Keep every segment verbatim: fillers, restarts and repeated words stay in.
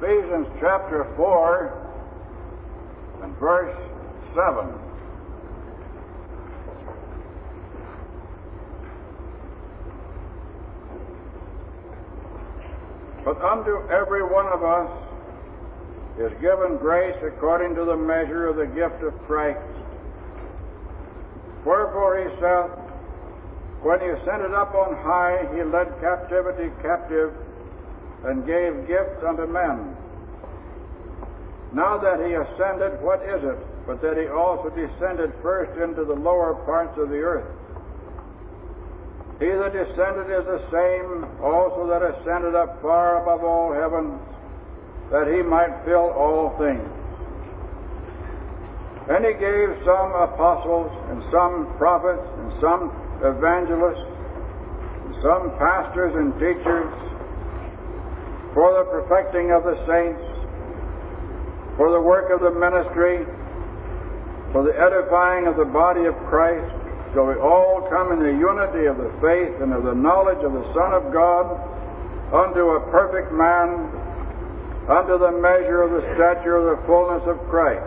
Ephesians chapter four and verse seven. But unto every one of us is given grace according to the measure of the gift of Christ. Wherefore he saith, when he ascended up on high, he led captivity captive, and gave gifts unto men. Now that he ascended, what is it, but that he also descended first into the lower parts of the earth? He that descended is the same also that ascended up far above all heavens, that he might fill all things. And he gave some apostles, and some prophets, and some evangelists, and some pastors and teachers, for the perfecting of the saints, for the work of the ministry, for the edifying of the body of Christ, till we all come in the unity of the faith and of the knowledge of the Son of God, unto a perfect man, unto the measure of the stature of the fullness of Christ,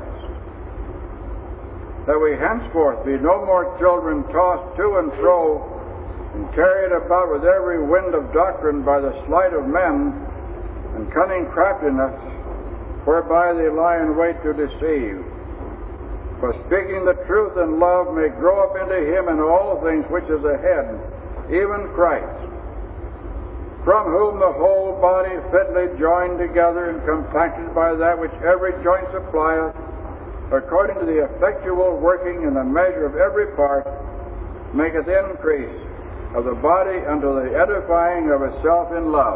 that we henceforth be no more children tossed to and fro, and carried about with every wind of doctrine by the sleight of men, and cunning craftiness, whereby they lie in wait to deceive. For speaking the truth in love may grow up into him in all things which is the head, even Christ, from whom the whole body fitly joined together and compacted by that which every joint supplieth, according to the effectual working in the measure of every part, maketh increase of the body unto the edifying of itself in love.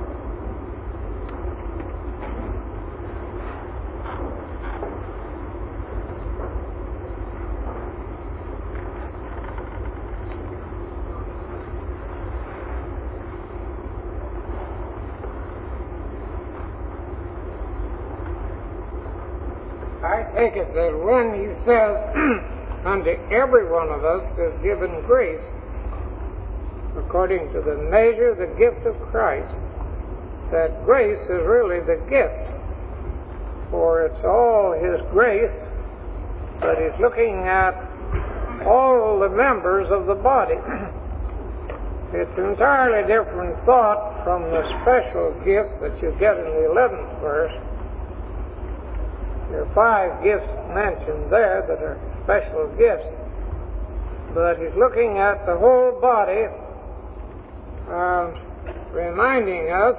I take it that when he says, unto every one of us is given grace, according to the measure, the gift of Christ, that grace is really the gift. For it's all his grace, but he's looking at all the members of the body. It's an entirely different thought from the special gift that you get in the eleventh verse. There are five gifts mentioned there that are special gifts. But he's looking at the whole body, uh, reminding us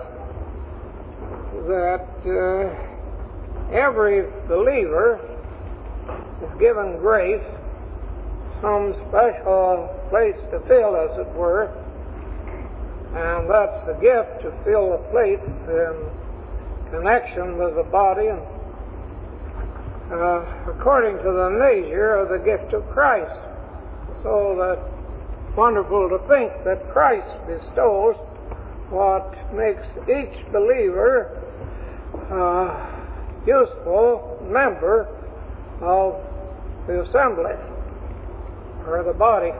that uh, every believer is given grace, some special place to fill, as it were, and that's the gift to fill the place in connection with the body and Uh, according to the measure of the gift of Christ. So that wonderful to think that Christ bestows what makes each believer uh, useful member of the assembly or the body.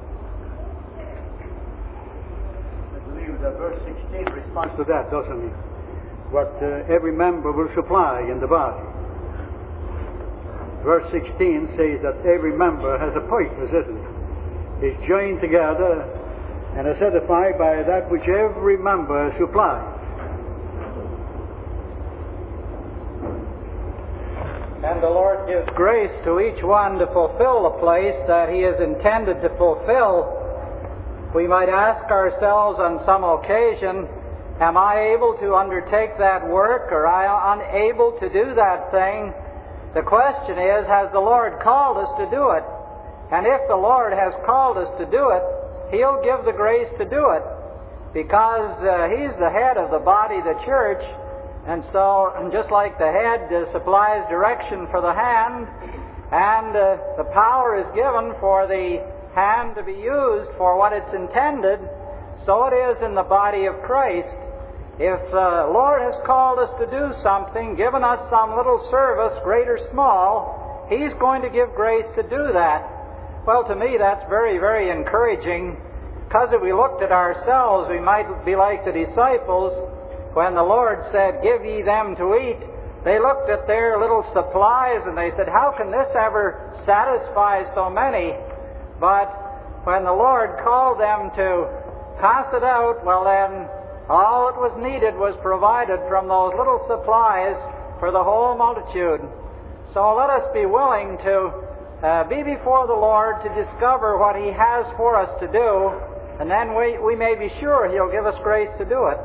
I believe that verse sixteen responds to that, doesn't it? What uh, every member will supply in the body. Verse sixteen says that every member has a purpose, isn't it? It's joined together and is edified by that which every member supplies. And the Lord gives grace to each one to fulfill the place that he is intended to fulfill. We might ask ourselves on some occasion, am I able to undertake that work, or am I unable to do that thing? The question is, has the Lord called us to do it? And if the Lord has called us to do it, He'll give the grace to do it, because uh, He's the head of the body, the church, and so just like the head uh, supplies direction for the hand, and uh, the power is given for the hand to be used for what it's intended, so it is in the body of Christ. If the uh, Lord has called us to do something, given us some little service, great or small, He's going to give grace to do that. Well, to me, that's very, very encouraging, because if we looked at ourselves, we might be like the disciples when the Lord said, "Give ye them to eat," they looked at their little supplies and they said, "How can this ever satisfy so many?" But when the Lord called them to pass it out, well then, all that was needed was provided from those little supplies for the whole multitude. So let us be willing to uh, be before the Lord to discover what He has for us to do, and then we, we may be sure He'll give us grace to do it.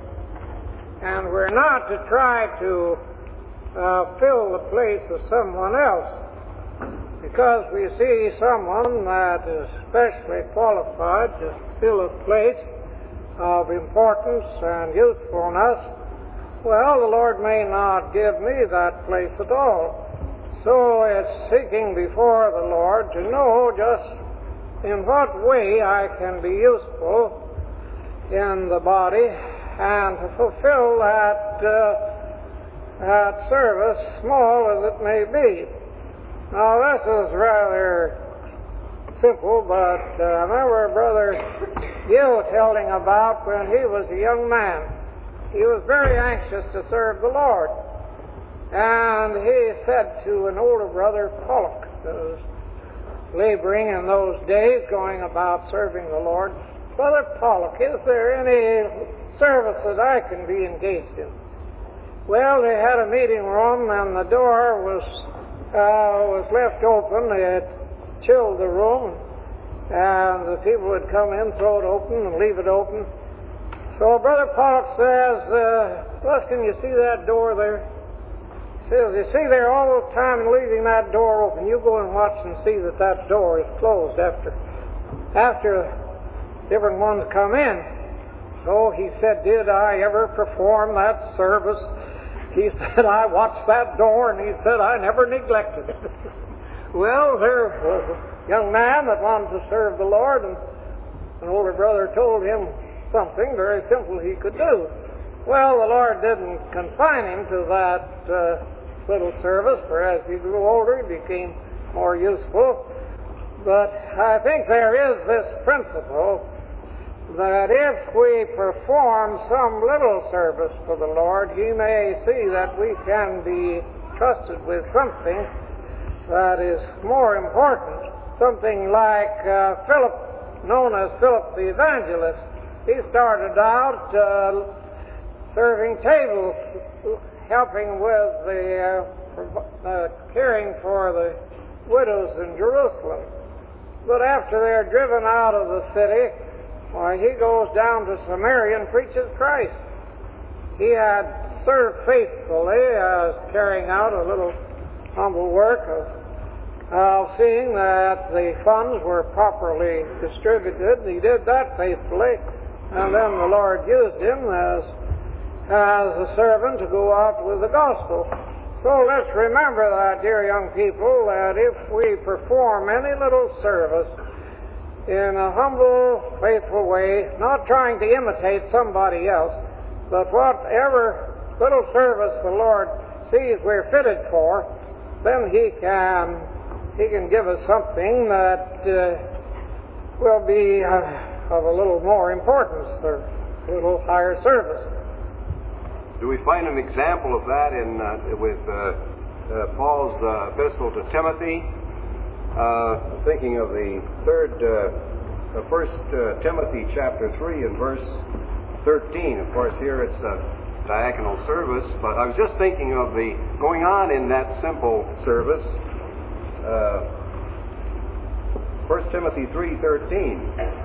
And we're not to try to uh, fill the place of someone else, because we see someone that is specially qualified to fill a place of importance and usefulness. Well, the Lord may not give me that place at all. So it's seeking before the Lord to know just in what way I can be useful in the body and to fulfill that, uh, that service, small as it may be. Now, this is rather simple, but uh, I remember Brother Gill telling about when he was a young man. He was very anxious to serve the Lord. And he said to an older brother, Pollock, who was laboring in those days, going about serving the Lord, "Brother Pollock, is there any service that I can be engaged in?" Well, they had a meeting room, and the door was uh, was left open. It chilled the room, and the people would come in, throw it open, and leave it open. So Brother Pollock says, uh, "Ruskin, you see that door there?" He says, "You see there all the time leaving that door open. You go and watch and see that that door is closed after after different ones come in." So he said, "Did I ever perform that service?" He said, "I watched that door," and he said, "I never neglected it." Well, there was a young man that wanted to serve the Lord, and an older brother told him something very simple he could do. Well, the Lord didn't confine him to that uh, little service, for as he grew older, he became more useful. But I think there is this principle that if we perform some little service for the Lord, He may see that we can be trusted with something that is more important. Something like uh, Philip, known as Philip the Evangelist. He started out uh, serving tables, helping with the uh, uh, caring for the widows in Jerusalem. But after they're driven out of the city, why, he goes down to Samaria and preaches Christ. He had served faithfully as carrying out a little humble work of uh, seeing that the funds were properly distributed. He did that faithfully, and then the Lord used him as as a servant to go out with the gospel. So let's remember that, dear young people, that if we perform any little service in a humble, faithful way, not trying to imitate somebody else, but whatever little service the Lord sees we're fitted for, then He can He can give us something that uh, will be uh, of a little more importance, or a little higher service. Do we find an example of that in uh, with uh, uh, Paul's uh, epistle to Timothy? Uh, thinking of the third, uh, uh, First uh, Timothy chapter three and verse thirteen. Of course, here it's a diaconal service, but I was just thinking of the going on in that simple service. Uh, First Timothy three thirteen.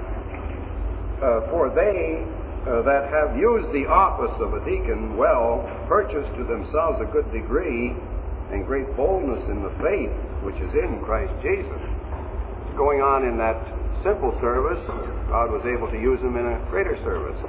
Uh, for they Uh, that have used the office of a deacon well, purchased to themselves a good degree and great boldness in the faith which is in Christ Jesus. Going on in that simple service, God was able to use them in a greater service.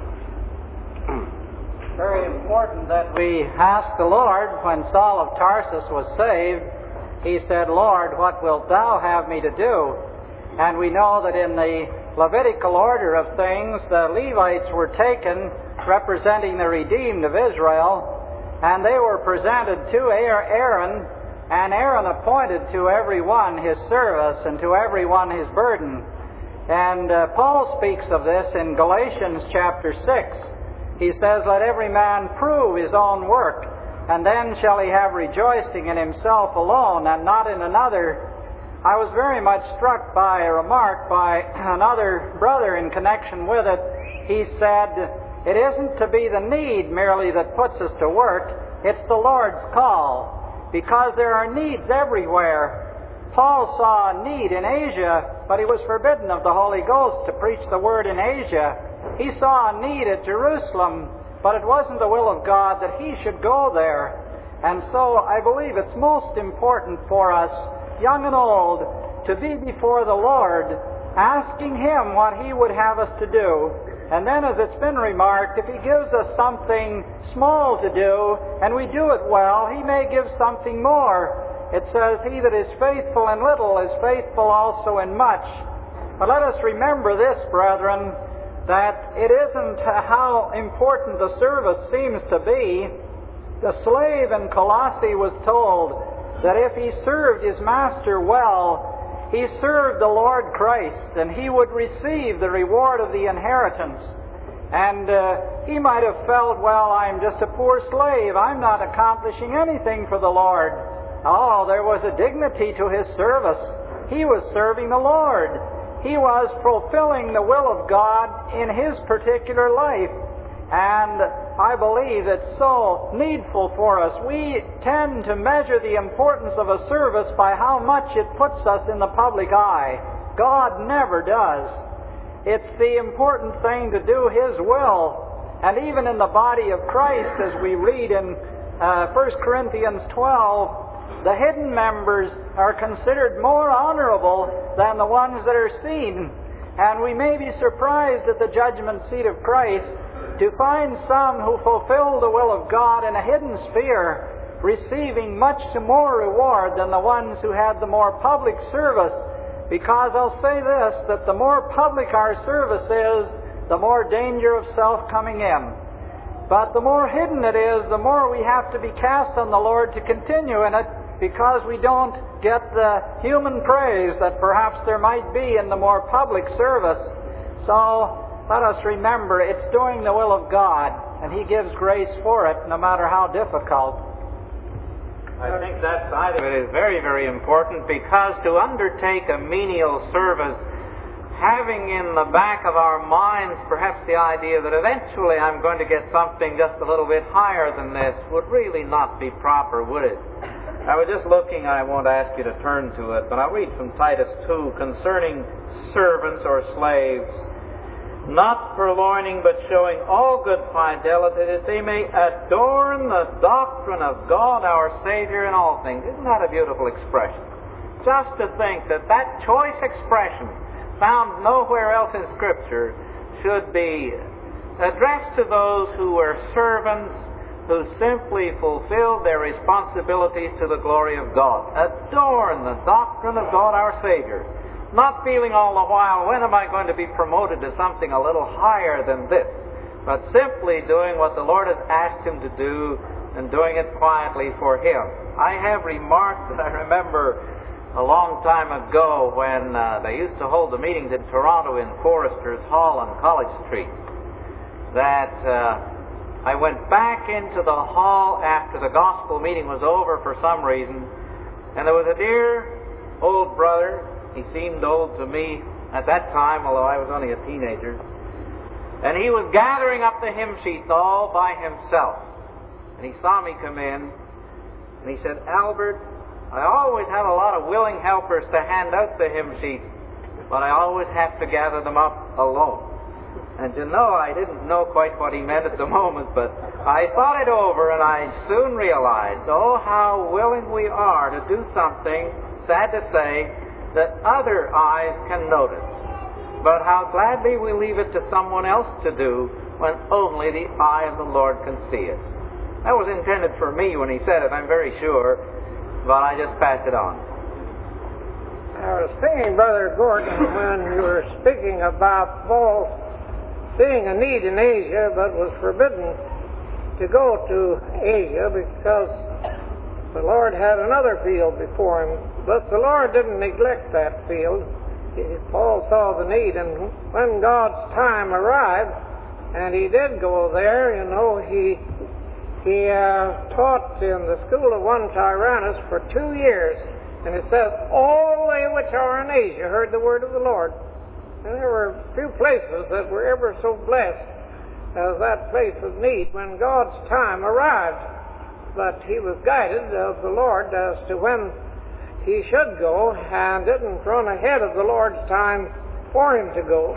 Very important that we ask the Lord. When Saul of Tarsus was saved, he said, "Lord, what wilt thou have me to do?" And we know that in the Levitical order of things, the Levites were taken representing the redeemed of Israel, and they were presented to Aaron, and Aaron appointed to every one his service and to every one his burden. And uh, Paul speaks of this in Galatians chapter six. he says, "Let every man prove his own work, and then shall he have rejoicing in himself alone, and not in another." I was very much struck by a remark by another brother in connection with it. He said, "It isn't to be the need merely that puts us to work, it's the Lord's call, because there are needs everywhere." Paul saw a need in Asia, but he was forbidden of the Holy Ghost to preach the Word in Asia. He saw a need at Jerusalem, but it wasn't the will of God that he should go there. And so I believe it's most important for us, young and old, to be before the Lord, asking Him what He would have us to do. And then, as it's been remarked, if He gives us something small to do, and we do it well, He may give something more. It says, "He that is faithful in little is faithful also in much." But let us remember this, brethren, that it isn't how important the service seems to be. The slave in Colossae was told that if he served his master well, he served the Lord Christ, and he would receive the reward of the inheritance. And uh, he might have felt, "Well, I'm just a poor slave. I'm not accomplishing anything for the Lord." Oh, there was a dignity to his service. He was serving the Lord. He was fulfilling the will of God in his particular life. And I believe it's so needful for us. We tend to measure the importance of a service by how much it puts us in the public eye. God never does. It's the important thing to do His will. And even in the body of Christ, as we read in uh, First Corinthians twelve, the hidden members are considered more honorable than the ones that are seen. And we may be surprised at the judgment seat of Christ to find some who fulfill the will of God in a hidden sphere, receiving much more reward than the ones who had the more public service. Because I'll say this, that the more public our service is, the more danger of self coming in. But the more hidden it is, the more we have to be cast on the Lord to continue in it, because we don't get the human praise that perhaps there might be in the more public service. So let us remember, it's doing the will of God, and He gives grace for it, no matter how difficult. I think that side of it is very, very important, because to undertake a menial service, having in the back of our minds perhaps the idea that eventually I'm going to get something just a little bit higher than this, would really not be proper, would it? I was just looking, I won't ask you to turn to it, but I'll read from Titus two concerning servants or slaves. "Not purloining, but showing all good fidelity, that they may adorn the doctrine of God our Savior in all things." Isn't that a beautiful expression? Just to think that that choice expression, found nowhere else in Scripture, should be addressed to those who were servants, who simply fulfilled their responsibilities to the glory of God. Adorn the doctrine of God our Savior. Not feeling all the while, when am I going to be promoted to something a little higher than this? But simply doing what the Lord has asked him to do, and doing it quietly for Him. I have remarked that I remember a long time ago when uh, they used to hold the meetings in Toronto in Foresters Hall on College Street, that uh, I went back into the hall after the gospel meeting was over for some reason, and there was a dear old brother. He seemed old to me at that time, although I was only a teenager. And he was gathering up the hymn sheets all by himself. And he saw me come in, and he said, "Albert, I always have a lot of willing helpers to hand out the hymn sheets, but I always have to gather them up alone." And you know, I didn't know quite what he meant at the moment, but I thought it over, and I soon realized, oh, how willing we are to do something, sad to say, that other eyes can notice, but how gladly we leave it to someone else to do when only the eye of the Lord can see it. That was intended for me when he said it, I'm very sure, but I just passed it on. I was thinking, Brother Gordon, when you were speaking about Paul seeing a need in Asia, but was forbidden to go to Asia because the Lord had another field before him. But the Lord didn't neglect that field. Paul saw the need, and when God's time arrived, And he did go there, you know. He he uh, taught in the school of one Tyrannus for two years. And it says, all they which are in Asia heard the word of the Lord. And there were few places that were ever so blessed as that place of need when God's time arrived. But he was guided of the Lord as to when he should go, and didn't run ahead of the Lord's time for him to go.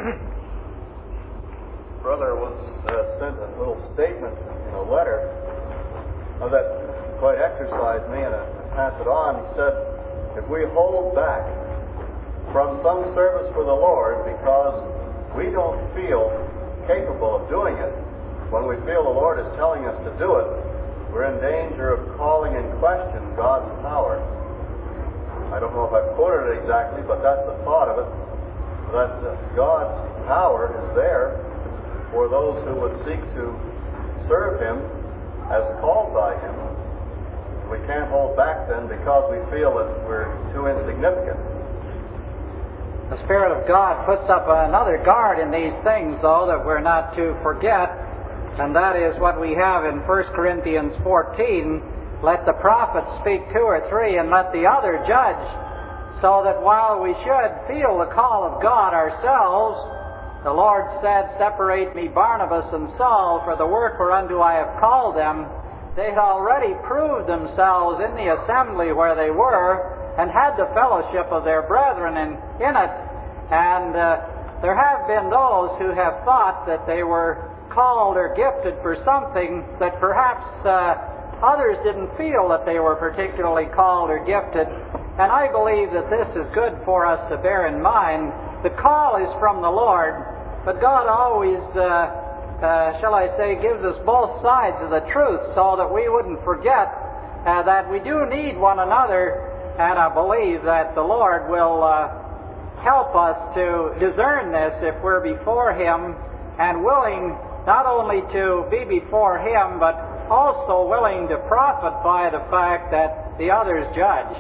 Brother once uh, sent a little statement in a letter uh, that quite exercised me, and I pass it on. He said, if we hold back from some service for the Lord because we don't feel capable of doing it, when we feel the Lord is telling us to do it, we're in danger of calling in question God's power. I don't know if I've quoted it exactly, but that's the thought of it, that uh, God's power is there for those who would seek to serve Him as called by Him. We can't hold back then because we feel that we're too insignificant. The Spirit of God puts up another guard in these things, though, that we're not to forget, and that is what we have in First Corinthians fourteen. Let the prophet speak two or three, and let the other judge, so that while we should feel the call of God ourselves, the Lord said, separate me Barnabas and Saul for the work whereunto I have called them. They had already proved themselves in the assembly where they were, and had the fellowship of their brethren in, in it. And uh, there have been those who have thought that they were called or gifted for something that perhaps uh, others didn't feel that they were particularly called or gifted. And I believe that this is good for us to bear in mind. The call is from the Lord, but God always, uh, uh, shall I say, gives us both sides of the truth so that we wouldn't forget uh, that we do need one another. And I believe that the Lord will uh, help us to discern this if we're before Him, and willing not only to be before Him, but also willing to profit by the fact that the others judge.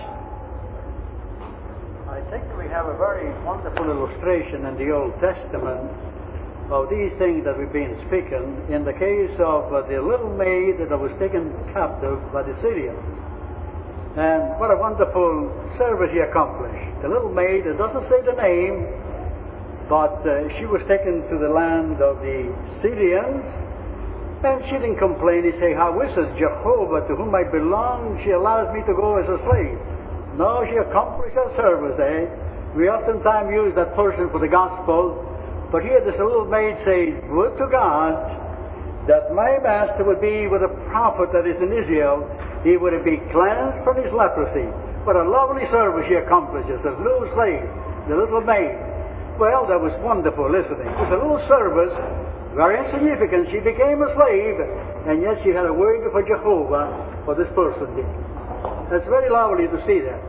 I think we have a very wonderful illustration in the Old Testament of these things that we've been speaking in the case of uh, the little maid that was taken captive by the Syrians. And what a wonderful service he accomplished. The little maid, it doesn't say the name, but uh, she was taken to the land of the Syrians, and she didn't complain. He said, how is it, Jehovah, to whom I belong, she allows me to go as a slave? No, she accomplished her service, eh? We oftentimes use that person for the gospel, but here this little maid says, would to God that my master would be with a prophet that is in Israel, he would be cleansed from his leprosy. What a lovely service she accomplishes, the little slave, the little maid. Well, that was wonderful, isn't it? It was a little service, very insignificant. She became a slave, and yet she had a word for Jehovah for this person. It's very lovely to see that.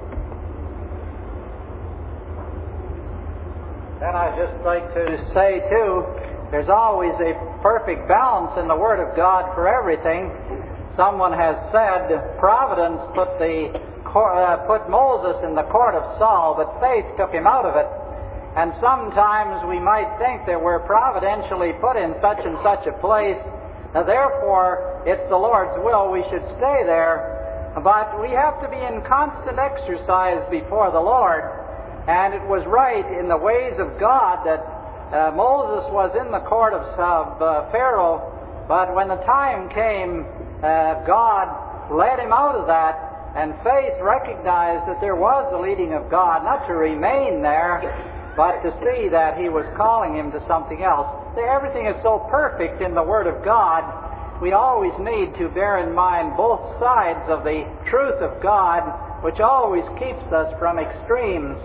And I'd just like to say, too, there's always a perfect balance in the Word of God for everything. Someone has said, Providence put the uh, put Moses in the court of Saul, but faith took him out of it. And sometimes we might think that we're providentially put in such and such a place, now therefore it's the Lord's will we should stay there. But we have to be in constant exercise before the Lord. And it was right in the ways of God that uh, Moses was in the court of, of uh, Pharaoh, but when the time came, uh, God led him out of that, and faith recognized that there was the leading of God, not to remain there, but to see that He was calling him to something else. Everything is so perfect in the Word of God, we always need to bear in mind both sides of the truth of God, which always keeps us from extremes.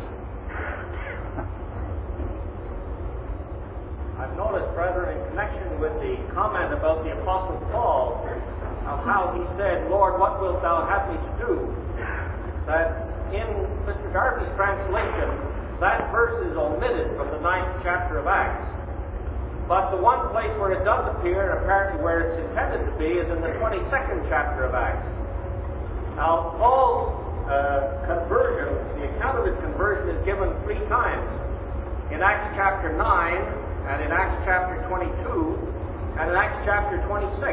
I've noticed, brethren, in connection with the comment about the Apostle Paul, of how he said, Lord, what wilt thou have me to do? That in Mister Darby's translation, that verse is omitted from the ninth chapter of Acts. But the one place where it does appear, and apparently where it's intended to be, is in the twenty-second chapter of Acts. Now, Paul's uh, conversion, the account of his conversion is given three times. In Acts chapter nine, and in Acts chapter twenty-two, and in Acts chapter twenty-six.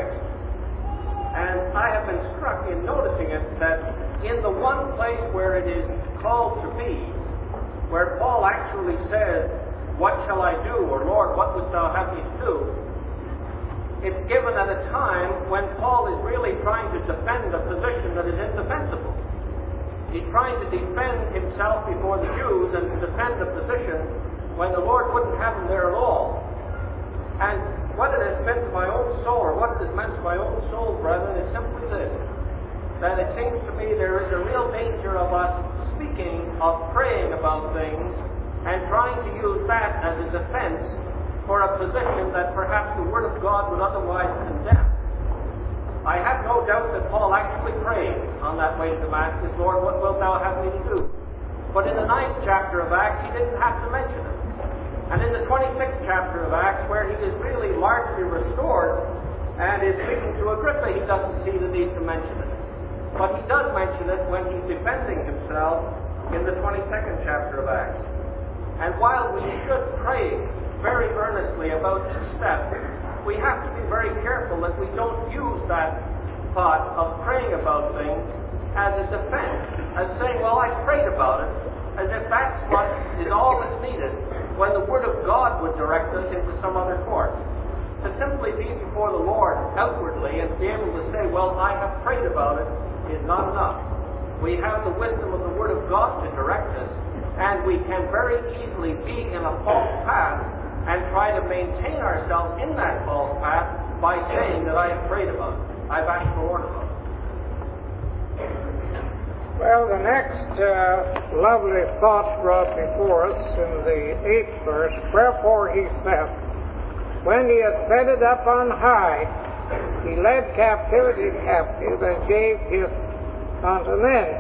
And I have been struck in noticing it that in the one place where it is called to be, where Paul actually says, "What shall I do?" or "Lord, what wouldst thou have me to do?" it's given at a time when Paul is really trying to defend a position that is indefensible. He's trying to defend himself before the Jews and to defend a position when the Lord wouldn't have him there at all. And what it has meant to my own soul, or what it has meant to my own soul, brethren, is simply this: that it seems to me there is a real danger of us speaking of praying about things and trying to use that as a defense for a position that perhaps the Word of God would otherwise condemn. I have no doubt that Paul actually prayed on that way to Damascus, "Lord, what wilt thou have me to do?" But in the ninth chapter of Acts, he didn't have to mention it. And in the twenty-sixth chapter of Acts, where he is really largely restored and is speaking to Agrippa, he doesn't see the need to mention it. But he does mention it when he's defending himself in the twenty-second chapter of Acts. And while we should pray very earnestly about each step, we have to be very careful that we don't use that thought of praying about things as a defense, as saying, "Well, I prayed about it," as if that's what is all that's needed, when the Word of God would direct us into some other course. To simply be before the Lord outwardly and be able to say, "Well, I have prayed about it," is not enough. We have the wisdom of the Word of God to direct us, and we can very easily be in a false path and try to maintain ourselves in that false path by saying that I have prayed about it. I've asked the Lord about it. Well, the next uh, lovely thought brought before us in the eighth verse: "Wherefore he said, when he had set it up on high, he led captivity captive and gave gifts unto men."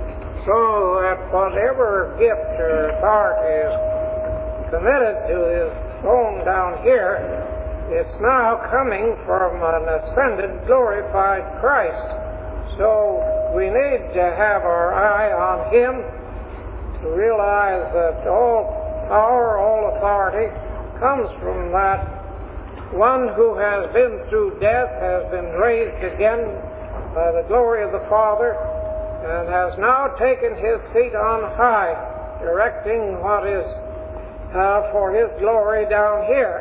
So that whatever gift or authority is committed to his throne down here, it's now coming from an ascended, glorified Christ. So we need to have our eye on him to realize that all power, all authority comes from that one who has been through death, has been raised again by the glory of the Father, and has now taken his seat on high, directing what is uh, for his glory down here.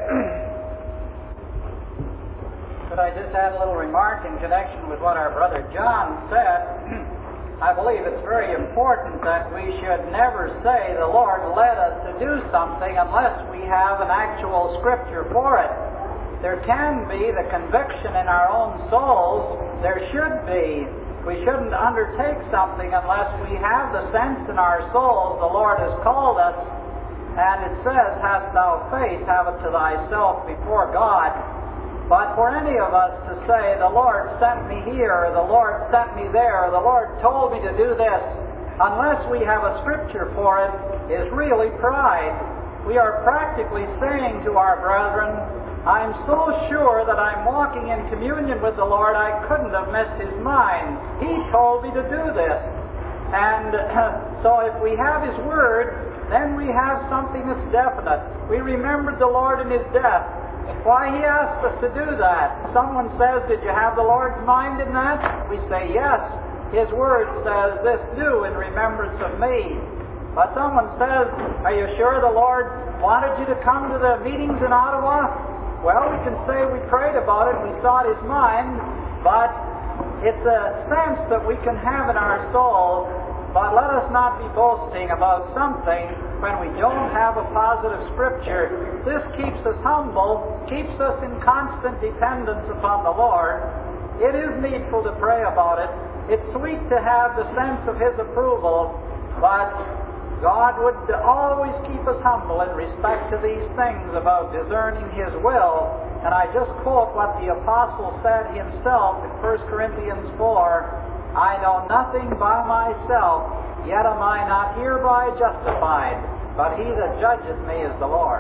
Could I just add a little remark in connection with what our brother John said? I believe it's very important that we should never say the Lord led us to do something unless we have an actual scripture for it. There can be the conviction in our own souls. There should be. We shouldn't undertake something unless we have the sense in our souls the Lord has called us. And it says, "Hast thou faith, have it to thyself before God." But for any of us to say, "The Lord sent me here," or "The Lord sent me there," or "The Lord told me to do this," unless we have a scripture for it, is really pride. We are practically saying to our brethren, "I'm so sure that I'm walking in communion with the Lord, I couldn't have missed His mind. He told me to do this." And so if we have His Word, then we have something that's definite. We remembered the Lord in His death. Why He asked us to do that. Someone says, "Did you have the Lord's mind in that?" We say, "Yes. His Word says, 'This do in remembrance of me.'" But someone says, "Are you sure the Lord wanted you to come to the meetings in Ottawa?" Well, we can say we prayed about it, we sought His mind, but it's a sense that we can have in our souls. But let us not be boasting about something when we don't have a positive scripture. This keeps us humble, keeps us in constant dependence upon the Lord. It is needful to pray about it. It's sweet to have the sense of His approval, but God would always keep us humble in respect to these things about discerning His will. And I just quote what the Apostle said himself in First Corinthians four, "I know nothing by myself, yet am I not hereby justified, but He that judgeth me is the Lord."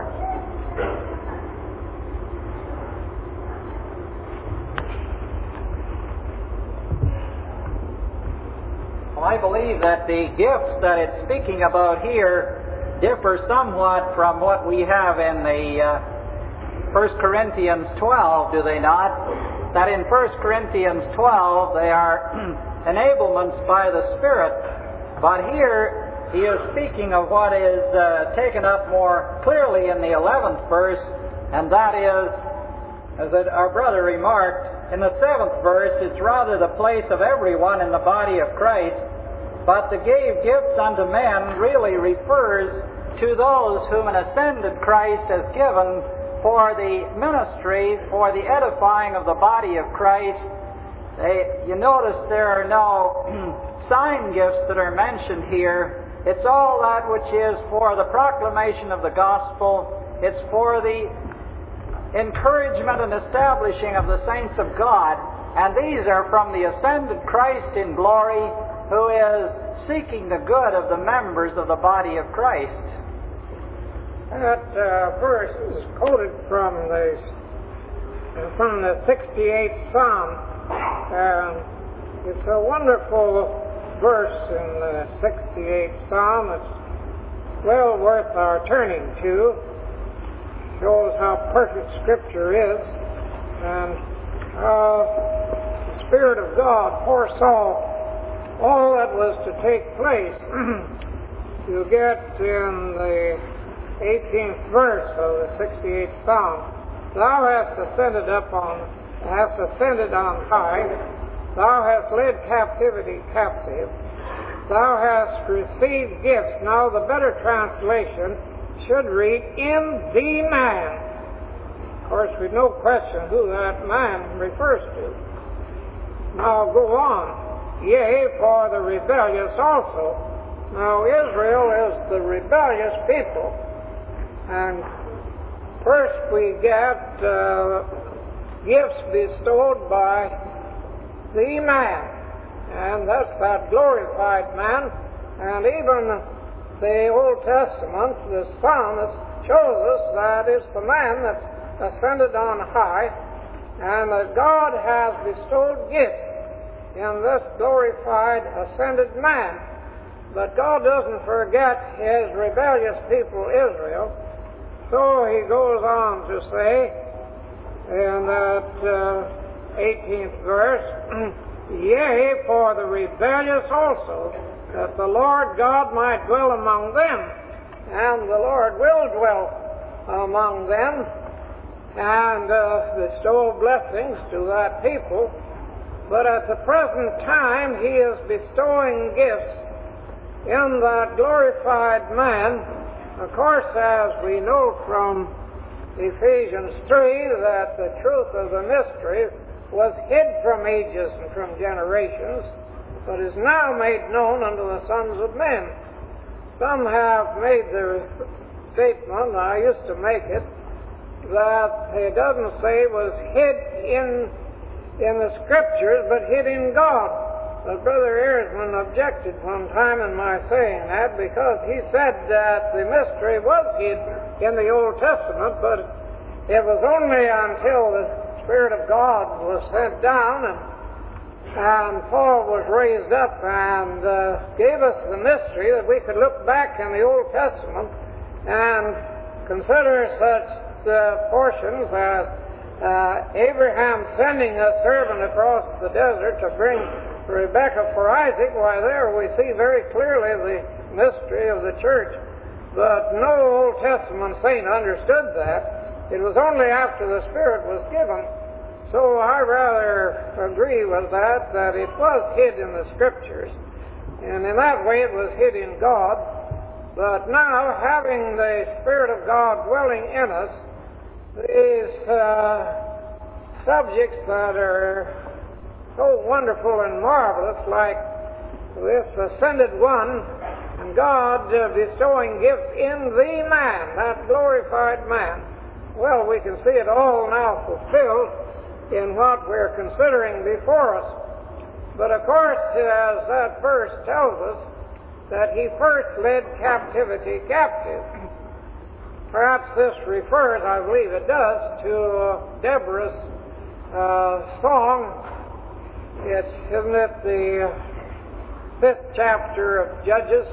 Well, I believe that the gifts that it's speaking about here differ somewhat from what we have in the uh, First Corinthians twelve, do they not? That in First Corinthians twelve they are enablements by the Spirit. But here he is speaking of what is uh, taken up more clearly in the eleventh verse, and that is, as our brother remarked, in the seventh verse, it's rather the place of everyone in the body of Christ, but the gave gifts unto men really refers to those whom an ascended Christ has given for the ministry, for the edifying of the body of Christ. They, you notice there are no sign gifts that are mentioned here. It's all that which is for the proclamation of the gospel. It's for the encouragement and establishing of the saints of God. And these are from the ascended Christ in glory, who is seeking the good of the members of the body of Christ. That uh, verse is quoted from the from the sixty-eighth Psalm. Uh, it's a wonderful verse in the sixty-eighth Psalm. It's well worth our turning to. Shows how perfect Scripture is, and how the Spirit of God foresaw all that was to take place. You get in the eighteenth verse of the sixty-eighth Psalm, Thou hast ascended up on, hast ascended on high, Thou hast led captivity captive, Thou hast received gifts. Now the better translation should read, in the man. Of course, we've no question who that man refers to. Now go on. Yea, for the rebellious also. Now Israel is the rebellious people. And first we get uh, gifts bestowed by the man. And that's that glorified man. And even the Old Testament, the psalmist shows us that it's the man that's ascended on high, and that God has bestowed gifts in this glorified ascended man. But God doesn't forget His rebellious people, Israel. So He goes on to say in that uh, eighteenth verse, Yea, for the rebellious also, that the Lord God might dwell among them, and the Lord will dwell among them, and uh, bestow blessings to that people. But at the present time, He is bestowing gifts in that glorified man. Of course, as we know from Ephesians three, that the truth of the mystery was hid from ages and from generations, but is now made known unto the sons of men. Some have made the statement, I used to make it, that it doesn't say it was hid in in the Scriptures, but hid in God. But Brother Ehrman objected one time in my saying that, because he said that the mystery was hid in the Old Testament, but it was only until the Spirit of God was sent down and And Paul was raised up and uh, gave us the mystery that we could look back in the Old Testament and consider such uh, portions as uh, Abraham sending a servant across the desert to bring Rebekah for Isaac. Why, there we see very clearly the mystery of the church. But no Old Testament saint understood that. It was only after the Spirit was given. So I rather agree with that, that it was hid in the Scriptures. And in that way it was hid in God. But now, having the Spirit of God dwelling in us, these uh, subjects that are so wonderful and marvelous, like this ascended one, and God uh, bestowing gifts in the man, that glorified man, well, we can see it all now fulfilled in what we're considering before us. But of course, as that verse tells us, that He first led captivity captive. Perhaps this refers, I believe it does, to Deborah's uh, song. It's, isn't it, the fifth chapter of Judges,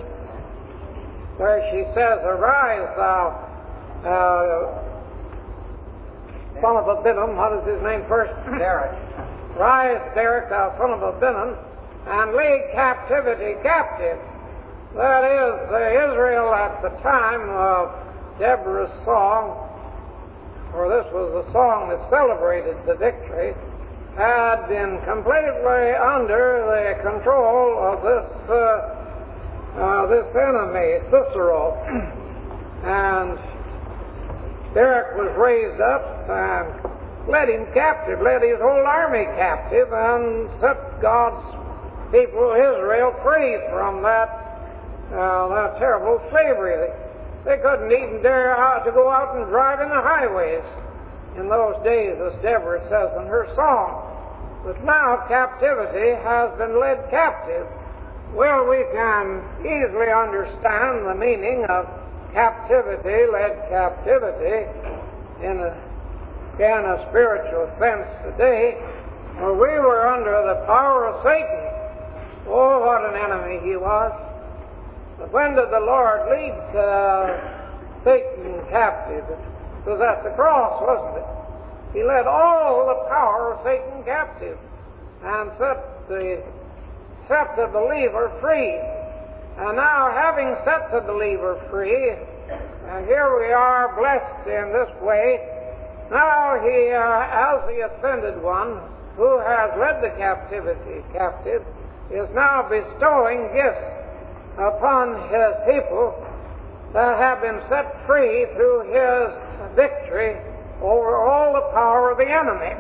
where she says, Arise, thou uh, son of Abinum, what is his name first? Derek. Rise, Derek, thou son of Abinum, and lead captivity captive. That is, the Israel at the time of Deborah's song, for this was the song that celebrated the victory, had been completely under the control of this uh, uh, this enemy, Sisera. And Derek was raised up and led him captive, led his whole army captive, and set God's people, Israel, free from that, uh, that terrible slavery. They, they couldn't even dare out to go out and drive in the highways in those days, as Deborah says in her song. But now captivity has been led captive. Well, we can easily understand the meaning of captivity, led captivity, in a, again a spiritual sense today, where we were under the power of Satan. Oh, what an enemy he was. But when did the Lord lead uh, Satan captive? It was at the cross, wasn't it? He led all the power of Satan captive and set the, set the believer free. And now, having set the believer free, and here we are blessed in this way, now he, uh, as the ascended one, who has led the captivity captive, is now bestowing gifts upon his people that have been set free through his victory over all the power of the enemy.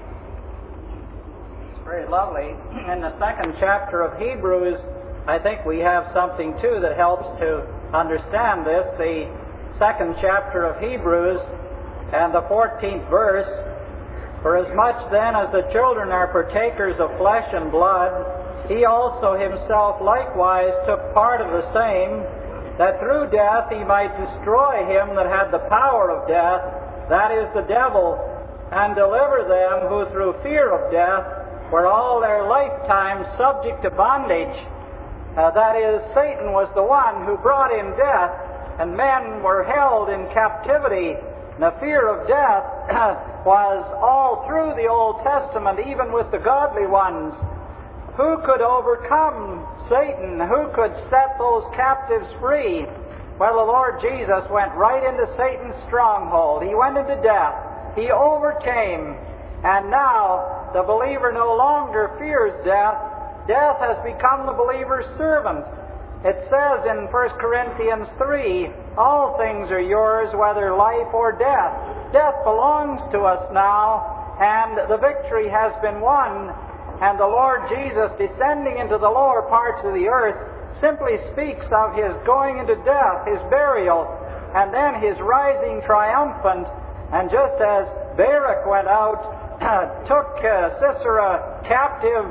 It's very lovely. In the second chapter of Hebrews, I think we have something too that helps to understand this. The second chapter of Hebrews and the fourteenth verse, for as much then as the children are partakers of flesh and blood, he also himself likewise took part of the same, that through death he might destroy him that had the power of death, that is the devil, and deliver them who through fear of death were all their lifetime subject to bondage. Uh, that is, Satan was the one who brought in death, and men were held in captivity. And the fear of death was all through the Old Testament, even with the godly ones. Who could overcome Satan? Who could set those captives free? Well, the Lord Jesus went right into Satan's stronghold. He went into death. He overcame. And now the believer no longer fears death. Death has become the believer's servant. It says in First Corinthians three, all things are yours, whether life or death. Death belongs to us now, and the victory has been won. And the Lord Jesus, descending into the lower parts of the earth, simply speaks of his going into death, his burial, and then his rising triumphant. And just as Barak went out, took uh, Sisera captive,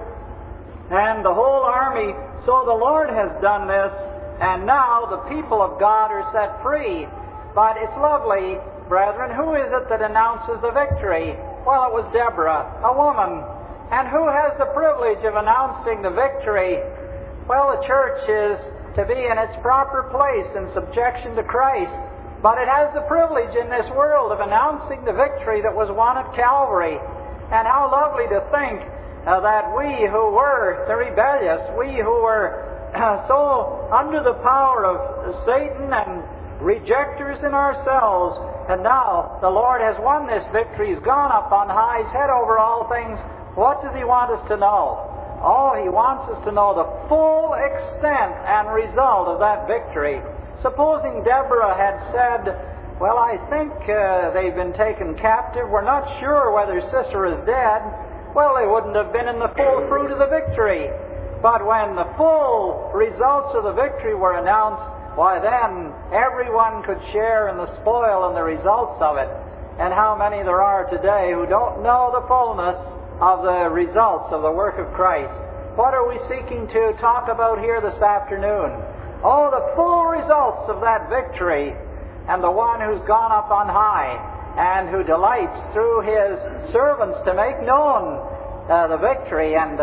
and the whole army, so the Lord has done this, and now the people of God are set free. But it's lovely, brethren, who is it that announces the victory? Well, it was Deborah, a woman. And who has the privilege of announcing the victory? Well, the church is to be in its proper place in subjection to Christ. But it has the privilege in this world of announcing the victory that was won at Calvary. And how lovely to think Uh, that we who were the rebellious, we who were uh, so under the power of Satan and rejecters in ourselves, and now the Lord has won this victory. He's gone up on high, He's head over all things. What does He want us to know? Oh, He wants us to know the full extent and result of that victory. Supposing Deborah had said, well, I think uh, they've been taken captive. We're not sure whether Sisera is dead. Well, they wouldn't have been in the full fruit of the victory. But when the full results of the victory were announced, why then everyone could share in the spoil and the results of it. And how many there are today who don't know the fullness of the results of the work of Christ. What are we seeking to talk about here this afternoon? Oh, the full results of that victory, and the one who's gone up on high, and who delights through His servants to make known uh, the victory, and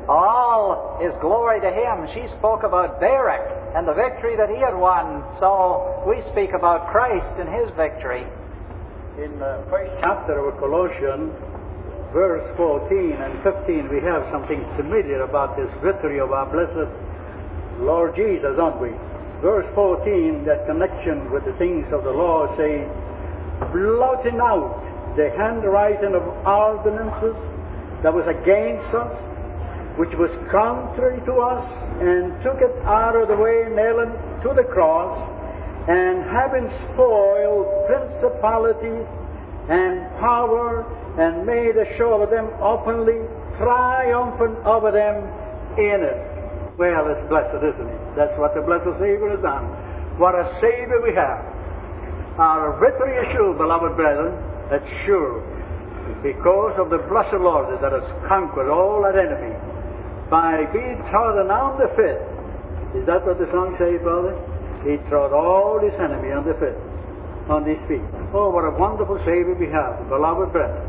all is glory to Him. She spoke about Barak and the victory that he had won, so we speak about Christ and His victory. In the first chapter of Colossians, verse fourteen and fifteen, we have something familiar about this victory of our blessed Lord Jesus, don't we? Verse fourteen, that connection with the things of the law, says, blotting out the handwriting of ordinances that was against us, which was contrary to us, and took it out of the way, nailing to the cross, and having spoiled principalities and power, and made a show of them openly, triumphant over them in it. Well, it's blessed, isn't it? That's what the blessed Savior has done. What a Savior we have. Our victory is sure, beloved brethren. That's sure. Because of the blessed Lord that has conquered all that enemy by being trodden on the foot. Is that what the song says, brother? He trod all his enemy on the foot, on his feet. Oh, what a wonderful Savior we have, beloved brethren.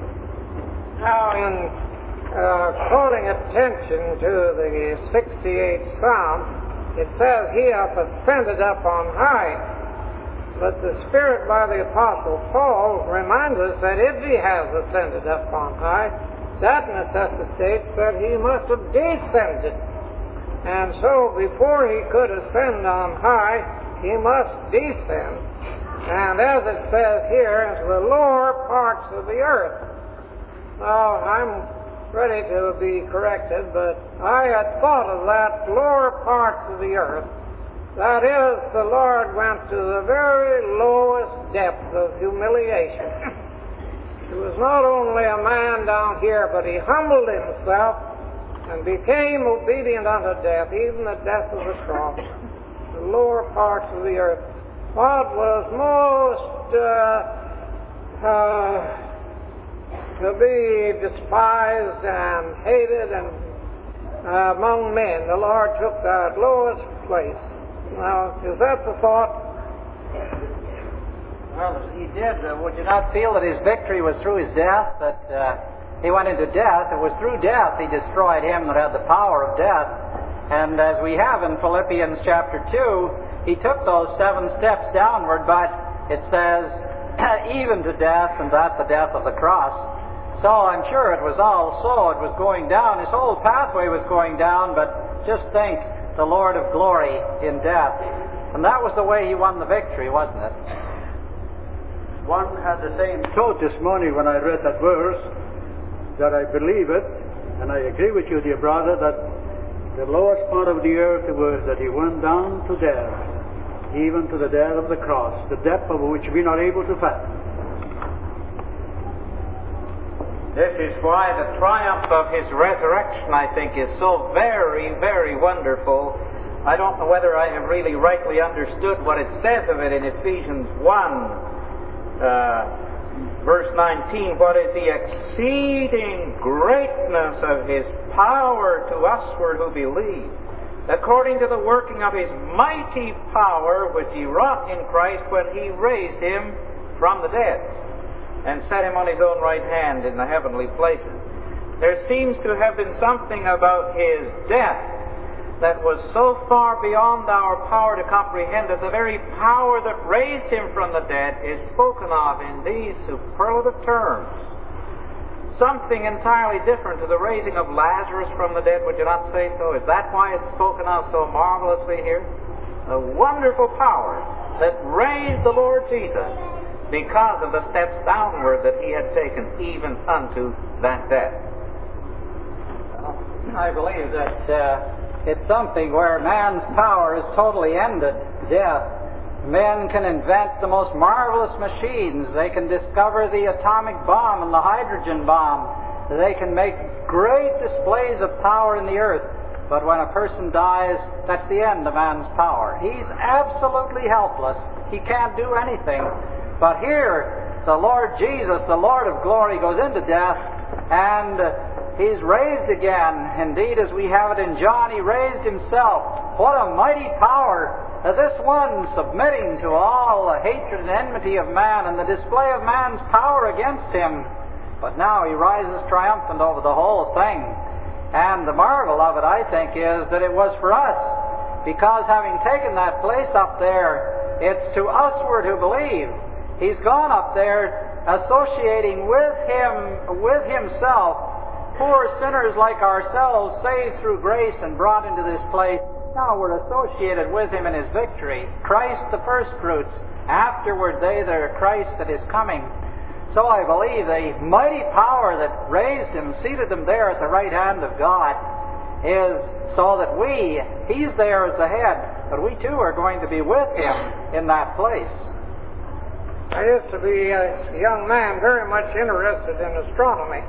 Now, in uh, calling attention to the sixty-eighth Psalm, it says, He hath ascended up on high. But the Spirit by the Apostle Paul reminds us that if he has ascended up on high, that necessitates that he must have descended. And so before he could ascend on high, he must descend. And as it says here, the lower parts of the earth. Now, I'm ready to be corrected, but I had thought of that lower parts of the earth. That is, the Lord went to the very lowest depth of humiliation. He was not only a man down here, but he humbled himself and became obedient unto death, even the death of the cross, the lower parts of the earth. What was most uh, uh, to be despised and hated and uh, among men, the Lord took that lowest place. Now, is that the thought? Well, he did. Uh, would you not feel that his victory was through his death? That uh, he went into death. It was through death he destroyed him that had the power of death. And as we have in Philippians chapter two, he took those seven steps downward, but it says, even to death, and that the death of the cross. So I'm sure it was all so. It was going down. His whole pathway was going down, but just think, the Lord of glory in death. And that was the way he won the victory, wasn't it? One had the same thought this morning when I read that verse, that I believe it, and I agree with you, dear brother, that the lowest part of the earth was that he went down to death, even to the death of the cross, the depth of which we're not able to fathom. This is why the triumph of his resurrection, I think, is so very, very wonderful. I don't know whether I have really rightly understood what it says of it in Ephesians one, uh, verse nineteen. What is the exceeding greatness of his power to usward who believe, according to the working of his mighty power which he wrought in Christ when he raised him from the dead, and set him on his own right hand in the heavenly places. There seems to have been something about his death that was so far beyond our power to comprehend that the very power that raised him from the dead is spoken of in these superlative terms. Something entirely different to the raising of Lazarus from the dead, would you not say so? Is that why it's spoken of so marvelously here? A wonderful power that raised the Lord Jesus, because of the steps downward that he had taken even unto that death. Well, I believe that uh, it's something where man's power is totally ended, death. Men can invent the most marvelous machines. They can discover the atomic bomb and the hydrogen bomb. They can make great displays of power in the earth. But when a person dies, that's the end of man's power. He's absolutely helpless. He can't do anything. But here, the Lord Jesus, the Lord of glory, goes into death, and he's raised again. Indeed, as we have it in John, he raised himself. What a mighty power! As this one submitting to all the hatred and enmity of man and the display of man's power against him. But now he rises triumphant over the whole thing. And the marvel of it, I think, is that it was for us. Because having taken that place up there, it's to usward who believe. He's gone up there associating with Him, with Himself, poor sinners like ourselves, saved through grace and brought into this place. Now we're associated with Him in His victory. Christ the first fruits, afterward they that are Christ that is coming. So I believe the mighty power that raised Him, seated Him there at the right hand of God, is so that we, He's there as the head, but we too are going to be with Him in that place. I used to be a young man very much interested in astronomy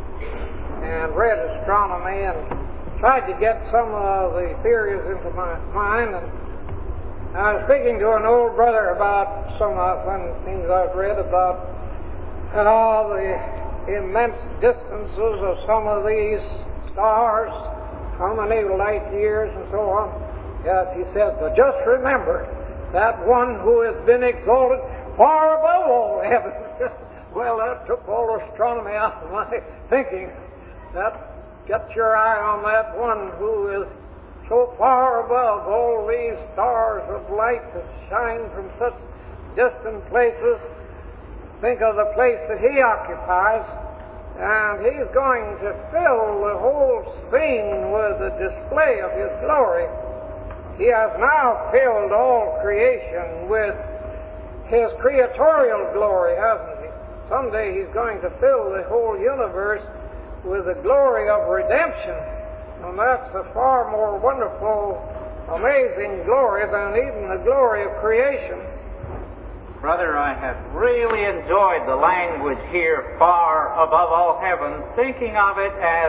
and read astronomy and tried to get some of the theories into my mind. And I was speaking to an old brother about some of the things I've read about how the immense distances of some of these stars, how many light years and so on. Yes, he said, but just remember that one who has been exalted far above all heaven. Well, that took all astronomy out of my thinking. That get your eye on that one who is so far above all these stars of light that shine from such distant places. Think of the place that He occupies, and He's going to fill the whole scene with the display of His glory. He has now filled all creation with His creatorial glory, hasn't He? Someday He's going to fill the whole universe with the glory of redemption, and that's a far more wonderful, amazing glory than even the glory of creation. Brother, I have really enjoyed the language here, far above all heavens, thinking of it as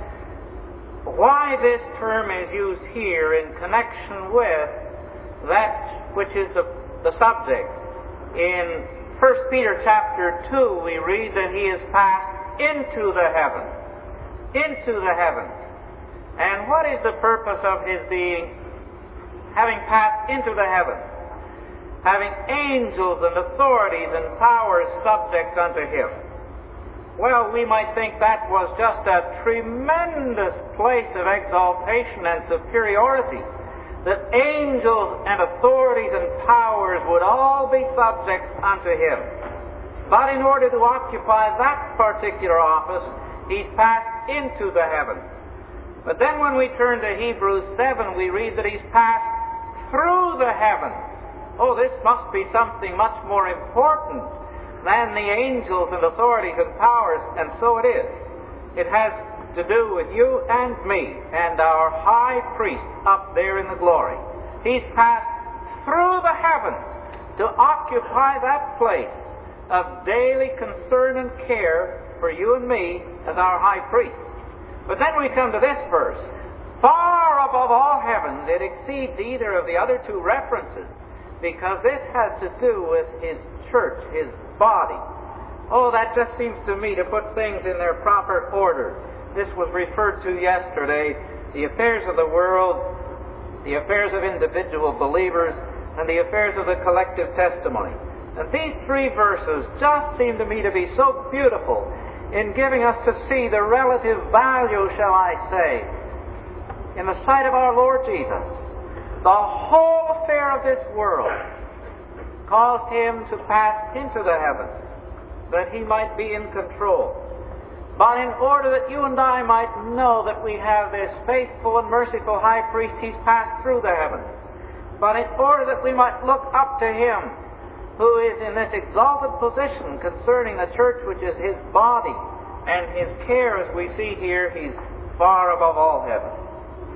why this term is used here in connection with that which is the, the subject. In First Peter chapter two, we read that He is passed into the heavens. Into the heavens. And what is the purpose of His being, having passed into the heavens? Having angels and authorities and powers subject unto Him. Well, we might think that was just a tremendous place of exaltation and superiority, that angels and authorities and powers would all be subject unto Him. But in order to occupy that particular office, He's passed into the heavens. But then when we turn to Hebrews seven, we read that He's passed through the heavens. Oh, this must be something much more important than the angels and authorities and powers, and so it is. It has to do with you and me and our high priest up there in the glory. He's passed through the heavens to occupy that place of daily concern and care for you and me as our high priest. But then we come to this verse. Far above all heavens, it exceeds either of the other two references, because this has to do with His church, His body. Oh, that just seems to me to put things in their proper order. This was referred to yesterday, the affairs of the world, the affairs of individual believers, and the affairs of the collective testimony. And these three verses just seem to me to be so beautiful in giving us to see the relative value, shall I say, in the sight of our Lord Jesus. The whole affair of this world caused Him to pass into the heavens, that He might be in control. But in order that you and I might know that we have this faithful and merciful high priest, He's passed through the heavens. But in order that we might look up to Him, who is in this exalted position concerning the church, which is His body, and His care, as we see here, He's far above all heaven.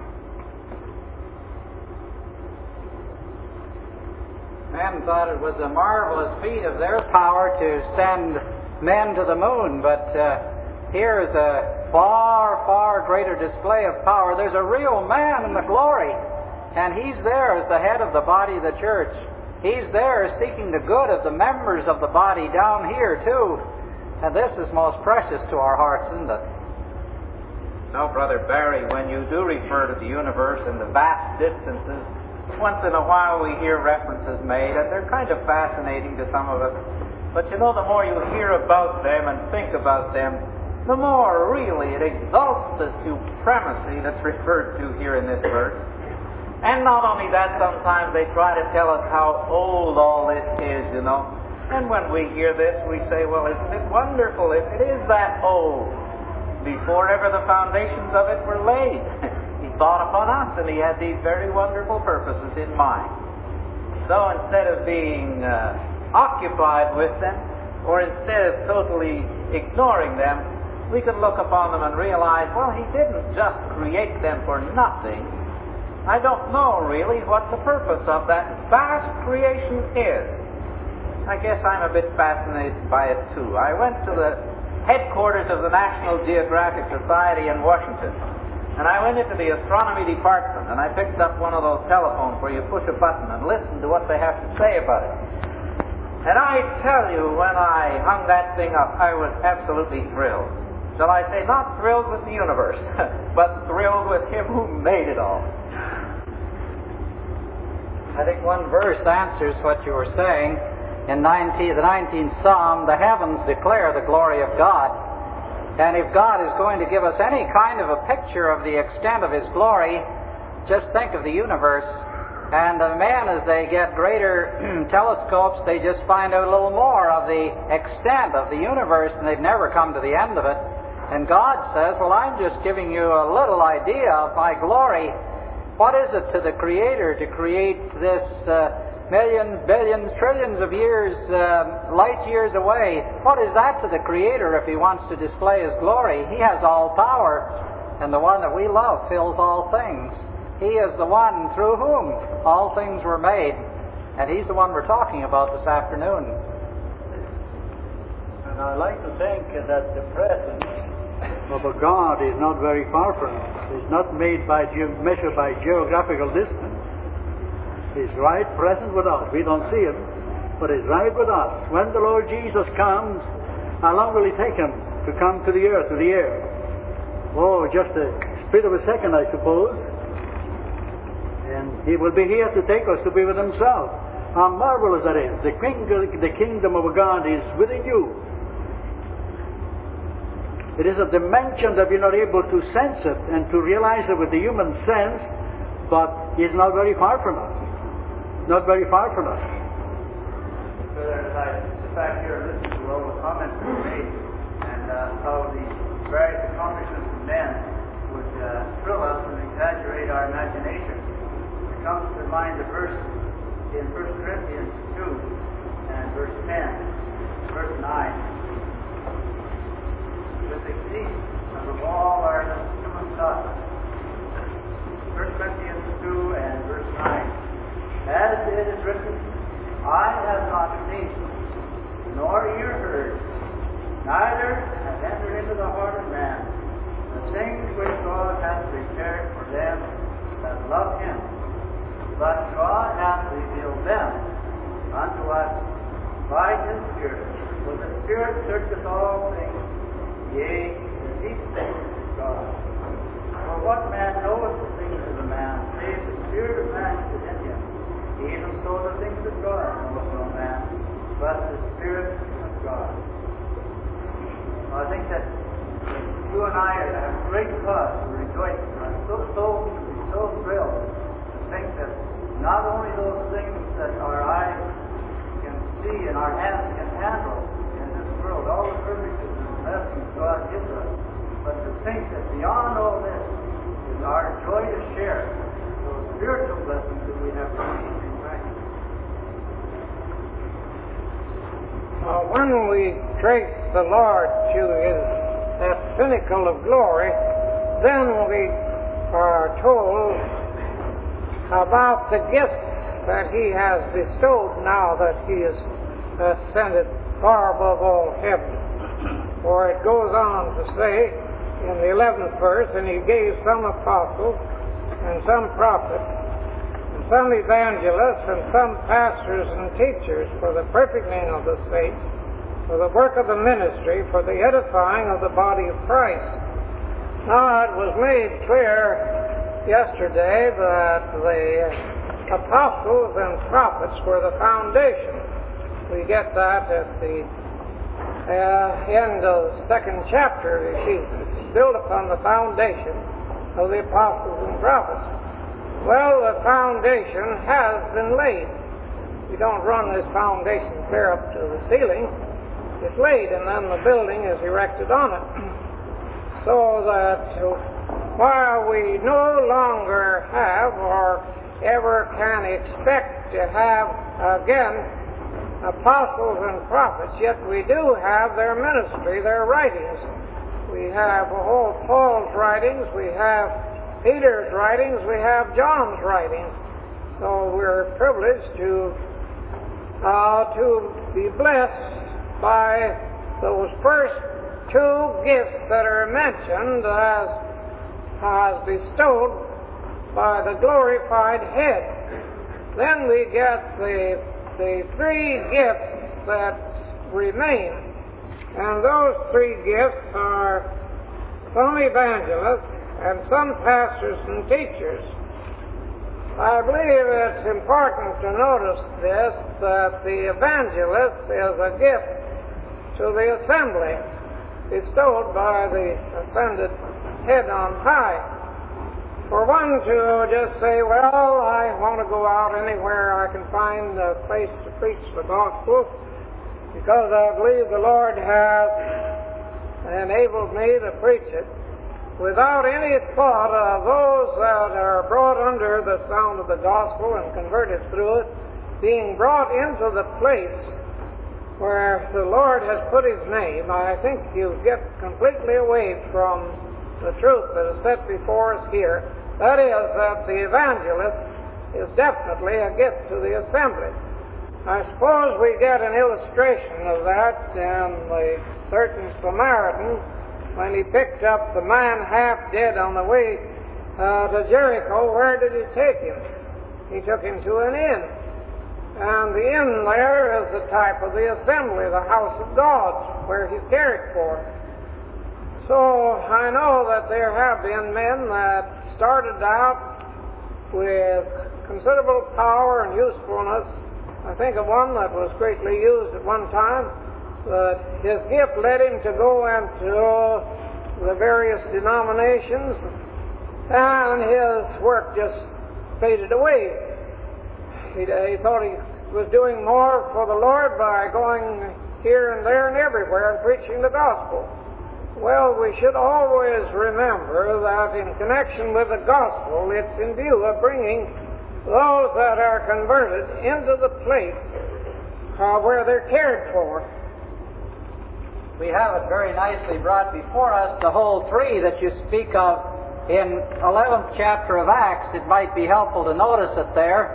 Men thought it was a marvelous feat of their power to send men to the moon, but uh, here is a far, far greater display of power. There's a real man in the glory, and He's there as the head of the body of the church. He's there seeking the good of the members of the body down here, too. And this is most precious to our hearts, isn't it? Now, Brother Barry, when you do refer to the universe and the vast distances, once in a while we hear references made, and they're kind of fascinating to some of us. But you know, the more you hear about them and think about them, the more really it exalts the supremacy that's referred to here in this verse. And not only that, sometimes they try to tell us how old all this is, you know. And when we hear this, we say, well, isn't it wonderful? If it is that old, before ever the foundations of it were laid, He thought upon us, and He had these very wonderful purposes in mind. So instead of being uh, occupied with them, or instead of totally ignoring them, we could look upon them and realize, well, He didn't just create them for nothing. I don't know really what the purpose of that vast creation is. I guess I'm a bit fascinated by it too. I went to the headquarters of the National Geographic Society in Washington, and I went into the astronomy department, and I picked up one of those telephones where you push a button and listen to what they have to say about it. And I tell you, when I hung that thing up, I was absolutely thrilled. Shall I say, not thrilled with the universe, but thrilled with Him who made it all. I think one verse answers what you were saying. In nineteen, the nineteenth Psalm, the heavens declare the glory of God. And if God is going to give us any kind of a picture of the extent of His glory, just think of the universe. And the men, as they get greater telescopes, they just find out a little more of the extent of the universe, and they've never come to the end of it. And God says, well, I'm just giving you a little idea of my glory. What is it to the Creator to create this uh, millions, billions, trillions of years, uh, light years away? What is that to the Creator if He wants to display His glory? He has all power, and the one that we love fills all things. He is the one through whom all things were made, and He's the one we're talking about this afternoon. And I like to think that the presence of a God is not very far from us. It's not made by ge- measured by geographical distance. He's right present with us. We don't see Him, but He's right with us. When the Lord Jesus comes, how long will He take Him to come to the earth, to the air? Oh, just a split of a second, I suppose. And He will be here to take us to be with Himself. How marvelous that is. The, king, the kingdom of God is within you. It is a dimension that we're not able to sense it and to realize it with the human sense, but it's not very far from us. Not very far from us. Brother, as I sit back here and listen to all the comments we made, and uh, how the various accomplishments of men would uh, thrill us and exaggerate our imagination, it comes to mind the verse in First Corinthians two and verse ten, verse nine. This exceeds above all our human thoughts. First Corinthians two and verse nine. As it is written, eye has not seen, nor ear heard, neither have entered into the heart of man the things which God hath prepared for them that love Him. But God hath revealed them unto us by His Spirit. For the Spirit searcheth all things, yea, the deep things of God. For what man knoweth the things of a man, save the Spirit of man is within him? Even so the things of God knoweth no man, but the Spirit of God. I think that you and I have great cause to rejoice. I'm so, so, so thrilled to think that not only those things that our eyes can see and our hands can handle in this world, all the privileges and blessings God gives us, but to think that beyond all this is our joy to share those spiritual blessings that we have received in Christ. Uh, when we trace the Lord to His that pinnacle of glory, then we are told about the gifts that He has bestowed now that He is ascended far above all heaven. For it goes on to say in the eleventh verse, and He gave some apostles and some prophets and some evangelists and some pastors and teachers for the perfecting of the saints, for the work of the ministry, for the edifying of the body of Christ. Now it was made clear yesterday that the apostles and prophets were the foundation. We get that at the uh, end of the second chapter of Ephesians. It's built upon the foundation of the apostles and prophets. Well, the foundation has been laid. We don't run this foundation clear up to the ceiling. It's laid, and then the building is erected on it. So that while we no longer have or ever can expect to have again apostles and prophets, yet we do have their ministry, their writings. We have all Paul's writings, we have Peter's writings, we have John's writings. So we're privileged to uh, to be blessed by those first two gifts that are mentioned as, as bestowed by the glorified head. Then we get the, the three gifts that remain. And those three gifts are some evangelists and some pastors and teachers. I believe it's important to notice this, that the evangelist is a gift to the assembly bestowed by the ascended head on high. For one to just say, well, I want to go out anywhere I can find a place to preach the gospel because I believe the Lord has enabled me to preach it, without any thought of those that are brought under the sound of the gospel and converted through it, being brought into the place where the Lord has put His name, I think you get completely away from the truth that is set before us here. That is, that the evangelist is definitely a gift to the assembly. I suppose we get an illustration of that in the certain Samaritan when he picked up the man half dead on the way uh, to Jericho. Where did he take him? He took him to an inn. And the inn there is the type of the assembly, the house of God, where He's cared for. So I know that there have been men that started out with considerable power and usefulness. I think of one that was greatly used at one time, but his gift led him to go into the various denominations, and his work just faded away. He, he thought he was doing more for the Lord by going here and there and everywhere and preaching the gospel. Well, we should always remember that in connection with the gospel, it's in view of bringing those that are converted into the place uh, where they're cared for. We have it very nicely brought before us, the whole three that you speak of in eleventh chapter of Acts. It might be helpful to notice it there.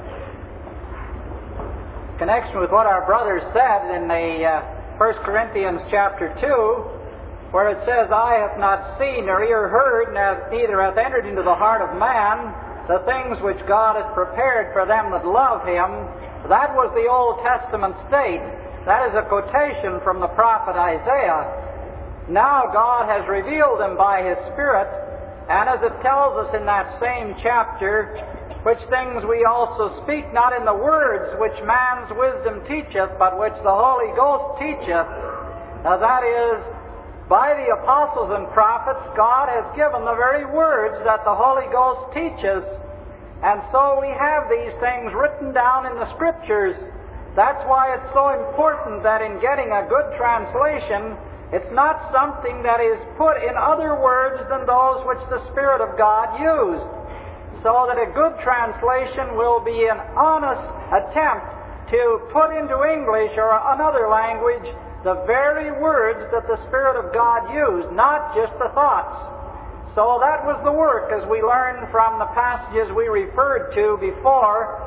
In connection with what our brother said in the uh, First Corinthians chapter two, where it says, I have not seen nor ear heard, neither hath entered into the heart of man the things which God hath prepared for them that love Him. That was the Old Testament state. That is a quotation from the prophet Isaiah. Now God has revealed them by His Spirit, and as it tells us in that same chapter, which things we also speak not in the words which man's wisdom teacheth, but which the Holy Ghost teacheth. Now that is, by the apostles and prophets, God has given the very words that the Holy Ghost teaches. And so we have these things written down in the Scriptures. That's why it's so important that in getting a good translation, it's not something that is put in other words than those which the Spirit of God used. So that a good translation will be an honest attempt to put into English or another language the very words that the Spirit of God used, not just the thoughts. So that was the work, as we learned from the passages we referred to before.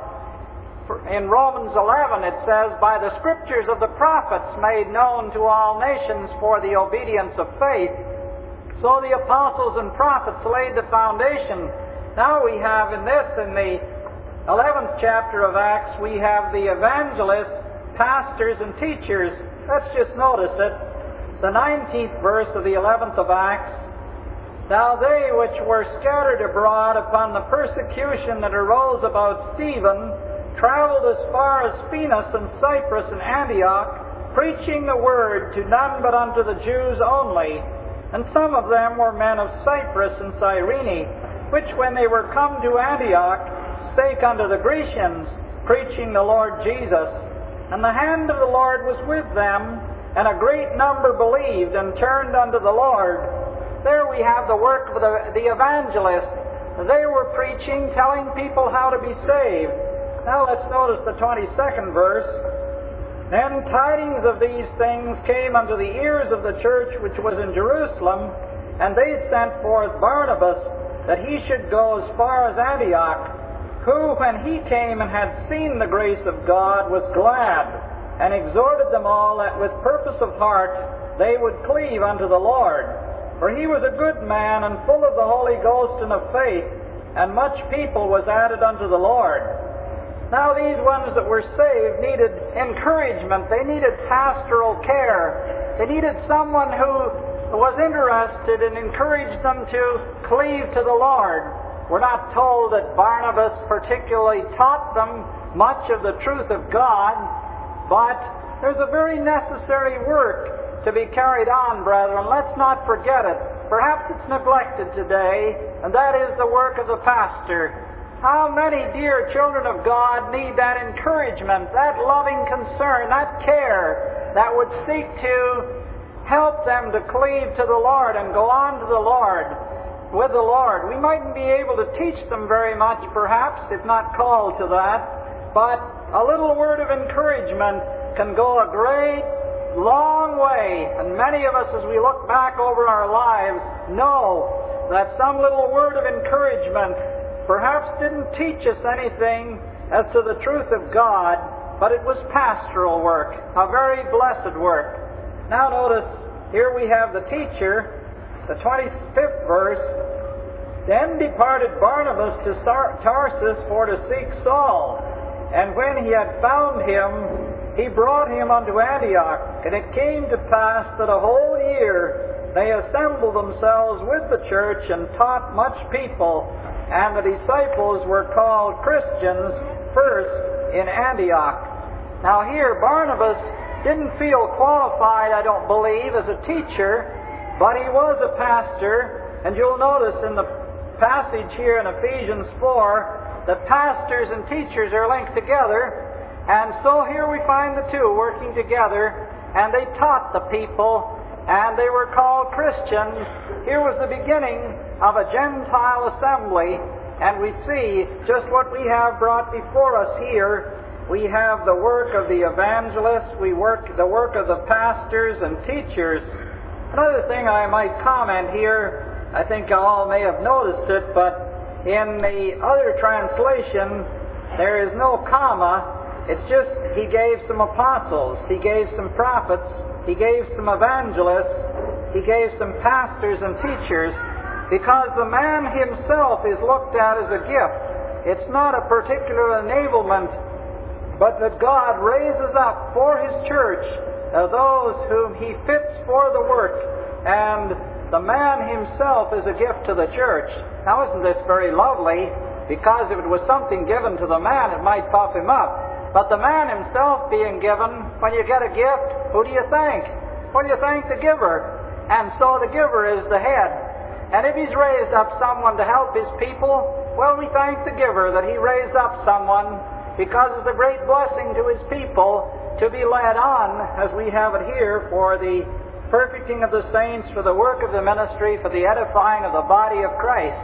In Romans eleven it says, by the Scriptures of the prophets made known to all nations for the obedience of faith. So the apostles and prophets laid the foundation. Now we have in this, in the eleventh chapter of Acts, we have the evangelists, pastors, and teachers. Let's just notice it. The nineteenth verse of the eleventh of Acts. Now they which were scattered abroad upon the persecution that arose about Stephen traveled as far as Phoenix and Cyprus and Antioch, preaching the word to none but unto the Jews only. And some of them were men of Cyprus and Cyrene, which when they were come to Antioch spake unto the Grecians, preaching the Lord Jesus. And the hand of the Lord was with them, and a great number believed and turned unto the Lord. There we have the work of the, the evangelist. They were preaching, telling people how to be saved. Now let's notice the twenty-second verse. Then tidings of these things came unto the ears of the church which was in Jerusalem, and they sent forth Barnabas, that he should go as far as Antioch, who, when he came and had seen the grace of God, was glad, and exhorted them all that with purpose of heart they would cleave unto the Lord. For he was a good man, and full of the Holy Ghost and of faith, and much people was added unto the Lord. Now these ones that were saved needed encouragement. They needed pastoral care. They needed someone who was interested and encouraged them to cleave to the Lord. We're not told that Barnabas particularly taught them much of the truth of God, but there's a very necessary work to be carried on, brethren. Let's not forget it. Perhaps it's neglected today, and that is the work of the pastor. How many dear children of God need that encouragement, that loving concern, that care that would seek to help them to cleave to the Lord and go on to the Lord, with the Lord. We mightn't be able to teach them very much, perhaps, if not called to that, but a little word of encouragement can go a great long way. And many of us, as we look back over our lives, know that some little word of encouragement perhaps didn't teach us anything as to the truth of God, but it was pastoral work, a very blessed work. Now notice, here we have the teacher, the twenty-fifth verse. Then departed Barnabas to Tarsus for to seek Saul, and when he had found him, he brought him unto Antioch. And it came to pass that a whole year they assembled themselves with the church and taught much people, and the disciples were called Christians first in Antioch. Now here, Barnabas didn't feel qualified, I don't believe, as a teacher, but he was a pastor. And you'll notice in the passage here in Ephesians four that pastors and teachers are linked together. And so here we find the two working together, and they taught the people, and they were called Christians. Here was the beginning of a Gentile assembly, and we see just what we have brought before us here. We have the work of the evangelists, we work the work of the pastors and teachers. Another thing I might comment here, I think all may have noticed it, but in the other translation, there is no comma. It's just, he gave some apostles, he gave some prophets, he gave some evangelists, he gave some pastors and teachers, because the man himself is looked at as a gift. It's not a particular enablement, but that God raises up for His church uh, those whom He fits for the work, and the man himself is a gift to the church. Now isn't this very lovely? Because if it was something given to the man, it might puff him up. But the man himself being given, when you get a gift, who do you thank? Well, you thank the giver. And so the giver is the head. And if he's raised up someone to help his people, well, we thank the giver that he raised up someone, because it's a great blessing to his people to be led on, as we have it here, for the perfecting of the saints, for the work of the ministry, for the edifying of the body of Christ.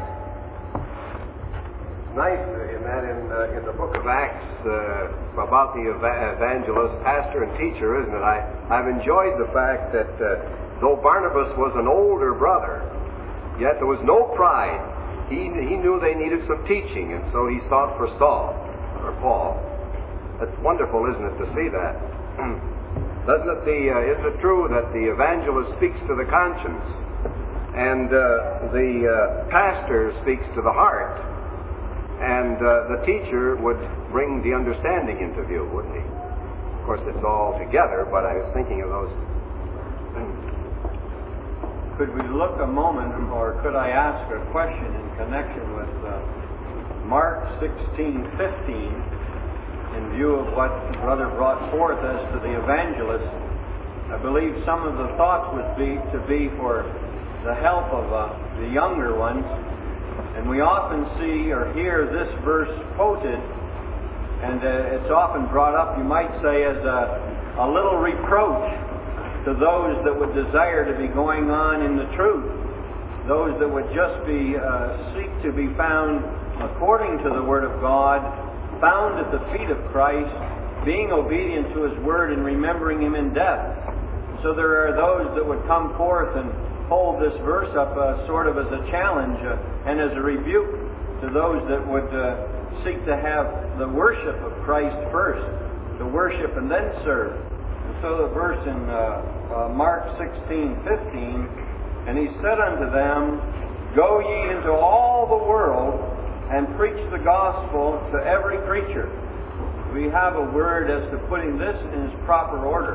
Nice in that in, uh, in the book of Acts uh, about the ev- evangelist, pastor, and teacher, isn't it? I, I've enjoyed the fact that uh, though Barnabas was an older brother, yet there was no pride. He, he knew they needed some teaching, and so he sought for Saul, or Paul. That's wonderful, isn't it, to see that? Doesn't it the, uh, isn't it true that the evangelist speaks to the conscience, and uh, the uh, pastor speaks to the heart? And uh, the teacher would bring the understanding into view, wouldn't he? Of course, it's all together, but I was thinking of those things. Could we look a moment, or could I ask a question in connection with uh, Mark sixteen fifteen, in view of what Brother brought forth as to the evangelist? I believe some of the thoughts would be to be for the help of uh, the younger ones. And we often see or hear this verse quoted And uh, it's often brought up, you might say, as a, a little reproach to those that would desire to be going on in the truth, those that would just be uh, seek to be found according to the Word of God, found at the feet of Christ, being obedient to His Word and remembering Him in death. So there are those that would come forth and hold this verse up uh, sort of as a challenge uh, and as a rebuke to those that would uh, seek to have the worship of Christ first, to worship and then serve. And so the verse in uh, uh, Mark sixteen fifteen, and He said unto them, Go ye into all the world and preach the gospel to every creature. We have a word as to putting this in its proper order.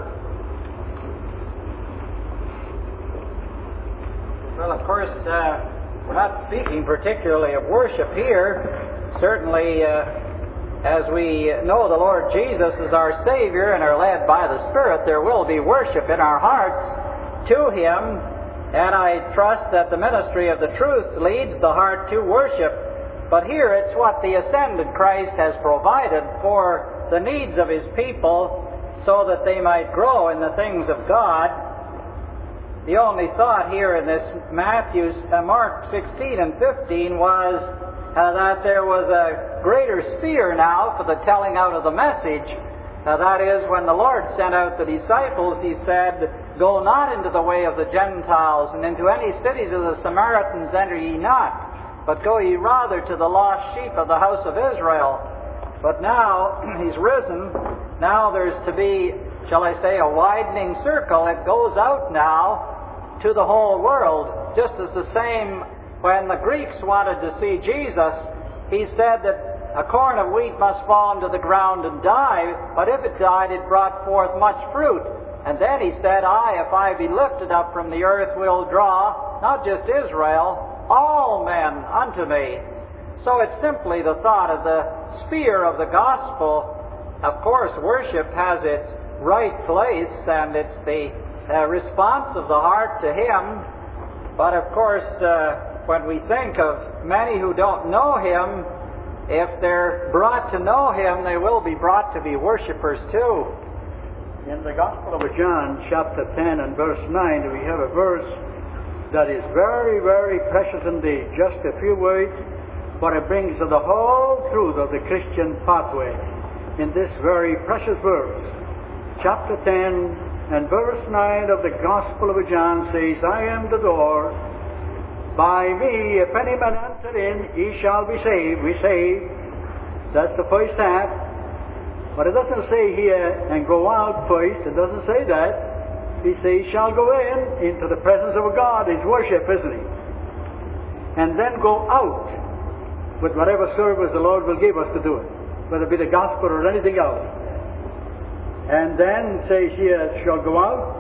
Well, of course, uh, we're not speaking particularly of worship here. Certainly, uh, as we know the Lord Jesus is our Savior and are led by the Spirit, there will be worship in our hearts to Him, and I trust that the ministry of the truth leads the heart to worship. But here it's what the ascended Christ has provided for the needs of His people so that they might grow in the things of God. The only thought here in this Matthew, uh, Mark sixteen and fifteen was uh, that there was a greater sphere now for the telling out of the message. Uh, that is, when the Lord sent out the disciples, He said, Go not into the way of the Gentiles, and into any cities of the Samaritans enter ye not, but go ye rather to the lost sheep of the house of Israel. But now He's risen. Now there's to be, shall I say, a widening circle. It goes out now to the whole world, just as the same when the Greeks wanted to see Jesus. He said that a corn of wheat must fall into the ground and die, but if it died, it brought forth much fruit. And then He said, I, if I be lifted up from the earth, will draw, not just Israel, all men unto me. So it's simply the thought of the sphere of the gospel. Of course, worship has its right place, and it's the uh, response of the heart to Him. But of course, uh, when we think of many who don't know Him, if they're brought to know Him, they will be brought to be worshipers too. In the Gospel of John, chapter ten and verse nine, we have a verse that is very, very precious indeed. Just a few words, but it brings to the whole truth of the Christian pathway in this very precious verse. Chapter ten and verse nine of the Gospel of John says, I am the door. By me, if any man enter in, he shall be saved. We saved. That's the first half. But it doesn't say here, and go out first. It doesn't say that. He says, shall go in, into the presence of God, His worship, isn't He? And then go out with whatever service the Lord will give us to do it, whether it be the gospel or anything else. And then says here, shall go out,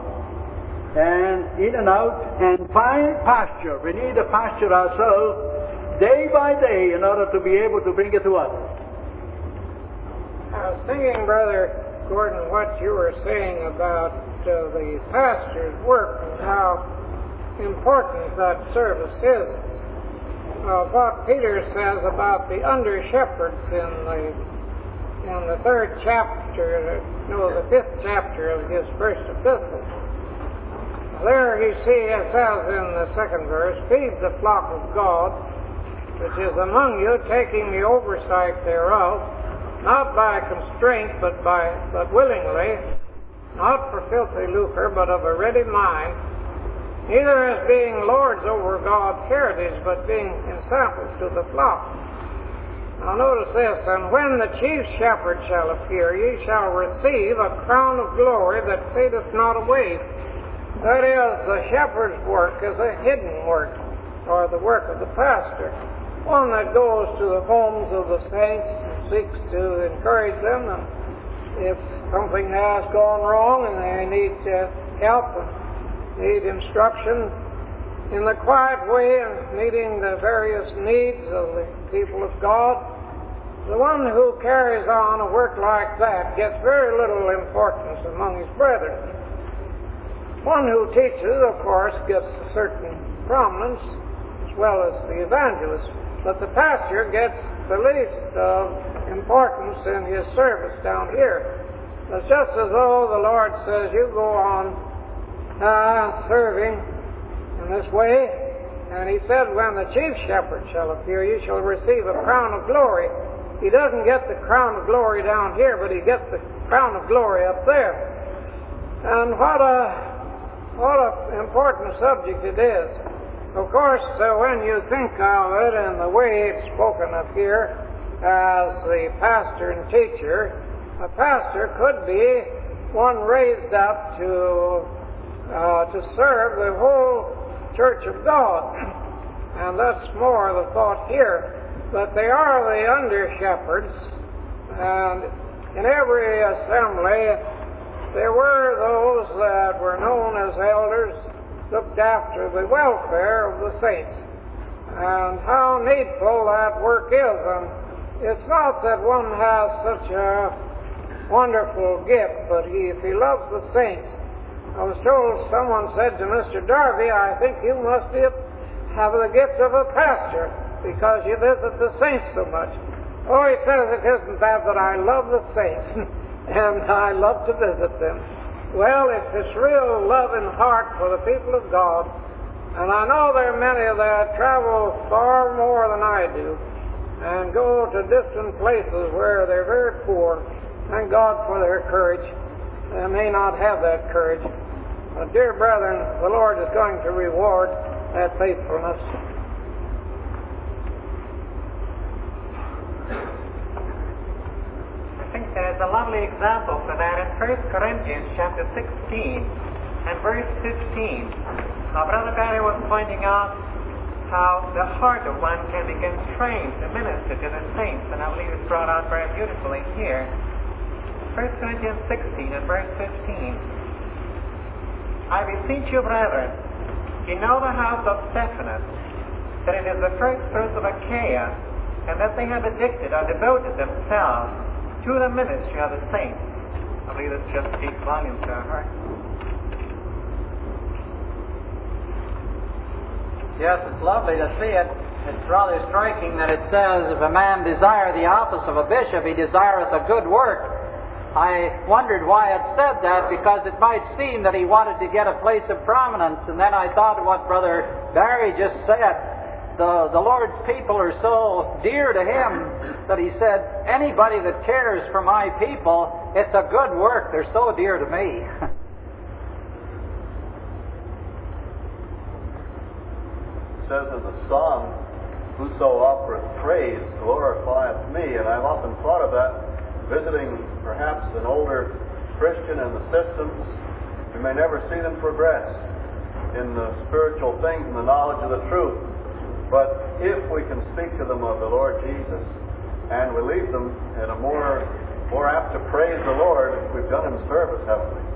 and in and out, and find pasture. We need to pasture ourselves day by day in order to be able to bring it to others. I was thinking, Brother Gordon, what you were saying about uh, the pastor's work and how important that service is. Uh, what Peter says about the under-shepherds in the in the third chapter, no, the fifth chapter of his first epistle. There you see, it says in the second verse, feed the flock of God, which is among you, taking the oversight thereof, not by constraint, but by but willingly, not for filthy lucre, but of a ready mind, neither as being lords over God's heritage, but being ensamples to the flock. Now notice this, and when the chief shepherd shall appear, ye shall receive a crown of glory that fadeth not away. That is, the shepherd's work is a hidden work, or the work of the pastor, one that goes to the homes of the saints and seeks to encourage them, and if something has gone wrong and they need uh, help and need instruction in the quiet way and meeting the various needs of the people of God, the one who carries on a work like that gets very little importance among his brethren. One who teaches, of course, gets a certain prominence, as well as the evangelist, but the pastor gets the least of importance in his service down here. It's just as though the Lord says, you go on uh, serving in this way, and he said, when the chief shepherd shall appear, you shall receive a crown of glory. He doesn't get the crown of glory down here, but he gets the crown of glory up there. And what a what an important subject it is. Of course, uh, when you think of it and the way it's spoken of here as the pastor and teacher, a pastor could be one raised up to uh, to serve the whole Church of God, and that's more the thought here. But they are the under shepherds, and in every assembly there were those that were known as elders, looked after the welfare of the saints, and how needful that work is. And it's not that one has such a wonderful gift, but he, if he loves the saints. I was told, someone said to Mister Darby, I think you must be a, have the gift of a pastor because you visit the saints so much. Oh, he says it isn't that, but I love the saints and I love to visit them. Well, it's this real love and heart for the people of God, and I know there are many that travel far more than I do and go to distant places where they're very poor. Thank God for their courage. They may not have that courage. But dear brethren, the Lord is going to reward that faithfulness. I think there's a lovely example for that in First Corinthians chapter sixteen and verse fifteen. Now, Brother Barry was pointing out how the heart of one can be constrained to minister to the saints, and I believe it's brought out very beautifully here. First Corinthians sixteen and verse fifteen. I beseech you, brethren, ye know the house of Stephanas, that it is the first fruits of Achaia, and that they have addicted or devoted themselves to the ministry of the saints. I believe this just speaks volumes to our heart. Yes, it's lovely to see it. It's rather striking that it says, if a man desire the office of a bishop, he desireth a good work. I wondered why it said that, because it might seem that he wanted to get a place of prominence. And then I thought of what Brother Barry just said. The, the Lord's people are so dear to him that he said, anybody that cares for my people, it's a good work. They're so dear to me. It says in the song, whoso offereth praise glorifieth me. And I've often thought of that, visiting perhaps an older Christian in the systems. We may never see them progress in the spiritual things and the knowledge of the truth. But if we can speak to them of the Lord Jesus and we leave them in a more, more apt to praise the Lord, we've done him service, haven't we?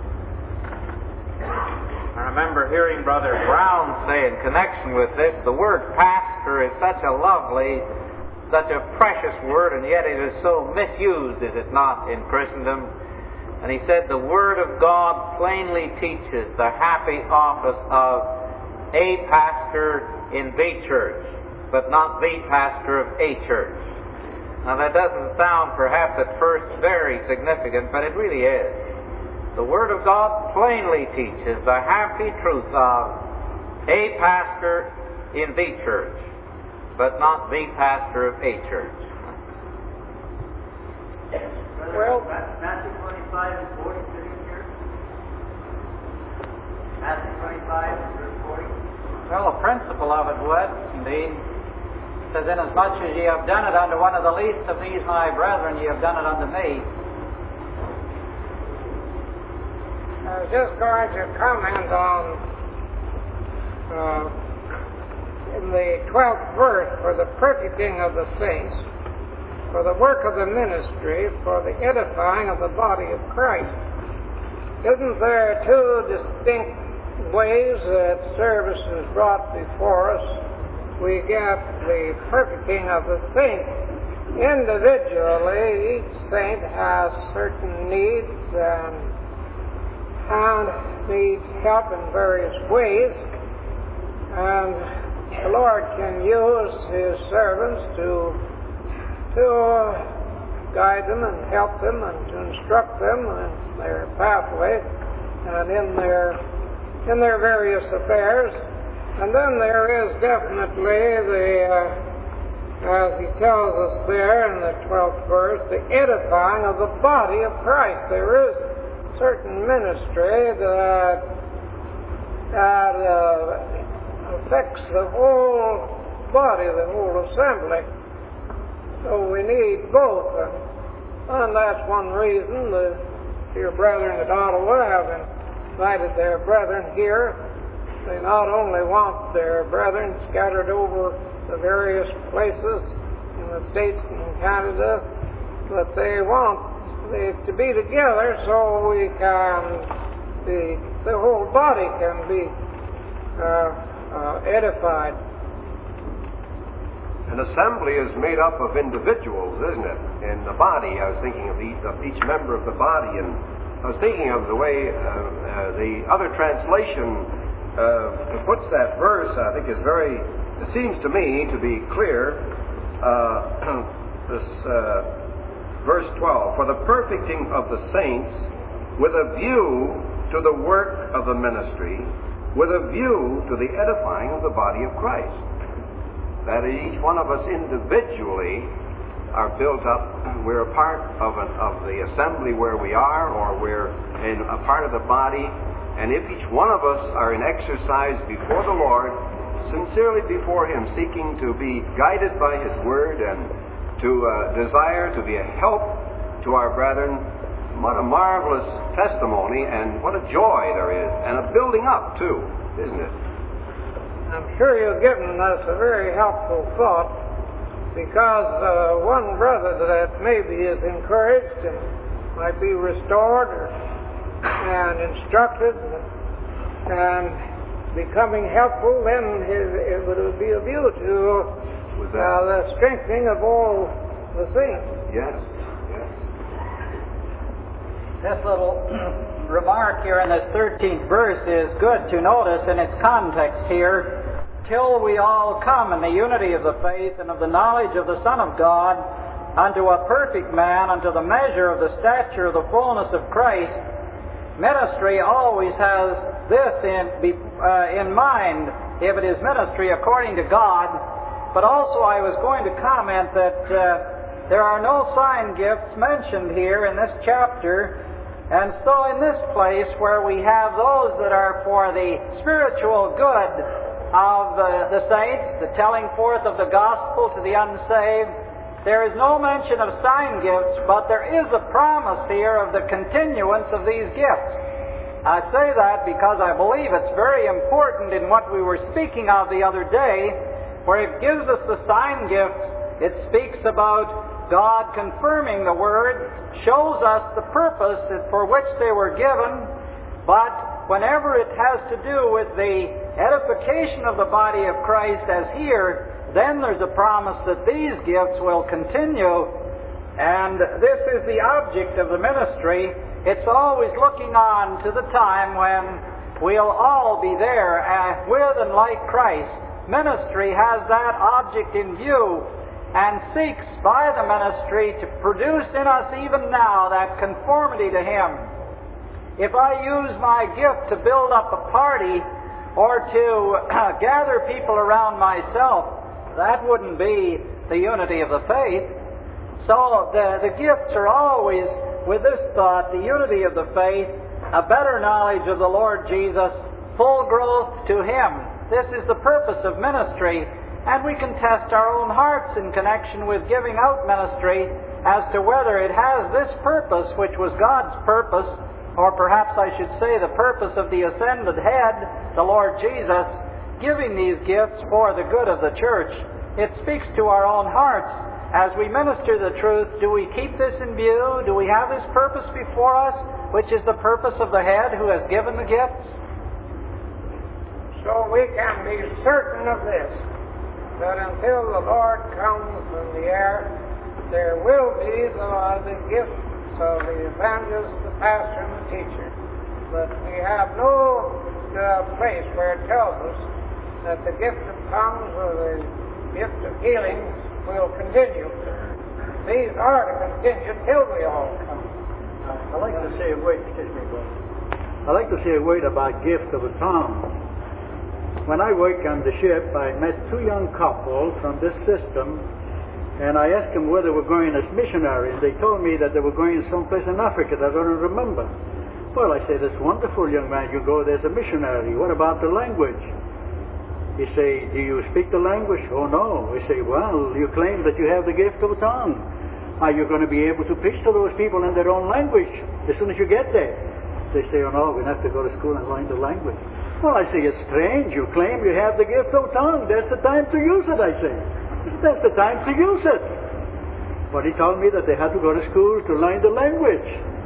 I remember hearing Brother Brown say in connection with this, the word pastor is such a lovely, such a precious word, and yet it is so misused, is it not, in Christendom? And he said the Word of God plainly teaches the happy office of a pastor in the church, but not the pastor of a church. Now that doesn't sound perhaps at first very significant, but it really is. The Word of God plainly teaches the happy truth of a pastor in the church, but not the pastor of a church. Well, Matthew twenty-five and forty sitting here. Matthew twenty-five and verse forty. Well, the principle of it would, indeed, says, inasmuch as ye have done it unto one of the least of these my brethren, ye have done it unto me. I was just going to comment on uh, in the twelfth verse, for the perfecting of the saints, for the work of the ministry, for the edifying of the body of Christ. Isn't there two distinct ways that service is brought before us? We get the perfecting of the saints. Individually, each saint has certain needs and, and needs help in various ways, and the Lord can use His servants to to guide them and help them and to instruct them in their pathway and in their in their various affairs. And then there is definitely the, uh, as he tells us there in the twelfth verse, the edifying of the body of Christ. There is certain ministry that, that uh, affects the whole body, the whole assembly. So we need both. And that's one reason the dear brethren at Ottawa have invited their brethren here. They not only want their brethren scattered over the various places in the States and Canada, but they want they, to be together so we can, the, the whole body can be uh, uh, edified. An assembly is made up of individuals, isn't it? In the body, I was thinking of each, of each member of the body, and I was thinking of the way uh, uh, the other translation uh, puts that verse. I think is very, it seems to me to be clear. Uh, this uh, verse twelve, for the perfecting of the saints, with a view to the work of the ministry, with a view to the edifying of the body of Christ. That each one of us individually are built up. We're a part of, an, of the assembly where we are, or we're in a part of the body. And if each one of us are in exercise before the Lord, sincerely before Him, seeking to be guided by His Word and to uh, desire to be a help to our brethren, what a marvelous testimony and what a joy there is, and a building up too, isn't it? I'm sure you've given us a very helpful thought, because uh, one brother that maybe is encouraged and might be restored or, and instructed and becoming helpful, then it, it would be a view to uh, the strengthening of all the saints. Yes, yes. This little remark here in this thirteenth verse is good to notice in its context here. Till we all come in the unity of the faith and of the knowledge of the Son of God, unto a perfect man, unto the measure of the stature of the fullness of Christ. Ministry always has this in, uh, in mind, if it is ministry according to God. But also I was going to comment that uh, there are no sign gifts mentioned here in this chapter. And so in this place where we have those that are for the spiritual good of the, the saints, the telling forth of the gospel to the unsaved, there is no mention of sign gifts, but there is a promise here of the continuance of these gifts. I say that because I believe it's very important in what we were speaking of the other day, where it gives us the sign gifts. It speaks about God confirming the Word, shows us the purpose for which they were given, but whenever it has to do with the edification of the body of Christ as here, then there's a promise that these gifts will continue. And this is the object of the ministry. It's always looking on to the time when we'll all be there uh, with and like Christ. Ministry has that object in view and seeks by the ministry to produce in us even now that conformity to Him. If I use my gift to build up a party or to gather people around myself, that wouldn't be the unity of the faith. So the, the gifts are always with this thought, the unity of the faith, a better knowledge of the Lord Jesus, full growth to Him. This is the purpose of ministry, and we can test our own hearts in connection with giving out ministry as to whether it has this purpose, which was God's purpose, or perhaps I should say the purpose of the ascended head, the Lord Jesus, giving these gifts for the good of the church. It speaks to our own hearts. As we minister the truth, do we keep this in view? Do we have this purpose before us, which is the purpose of the head who has given the gifts? So we can be certain of this, that until the Lord comes in the air, there will be the, the gifts of the evangelist, the pastor, and the teacher. But we have no uh, place where it tells us that the gift of tongues or the gift of healing will continue. these are to continue till we all come. I like to say a word, excuse me, brother. I like to say a word about gift of a tongue. When I worked on the ship, I met two young couples from this system, and I asked them where they were going as missionaries. They told me that they were going someplace in Africa that I don't remember. Well, I said, that's wonderful, young man. You go there as a missionary. What about the language? He say, do you speak the language? Oh, no. We say, well, you claim that you have the gift of a tongue. Are you going to be able to preach to those people in their own language as soon as you get there? They say, oh, no, we have to go to school and learn the language. Well, I say, it's strange. You claim you have the gift of tongue. That's the time to use it, I say. That's the time to use it. But he told me that they had to go to school to learn the language.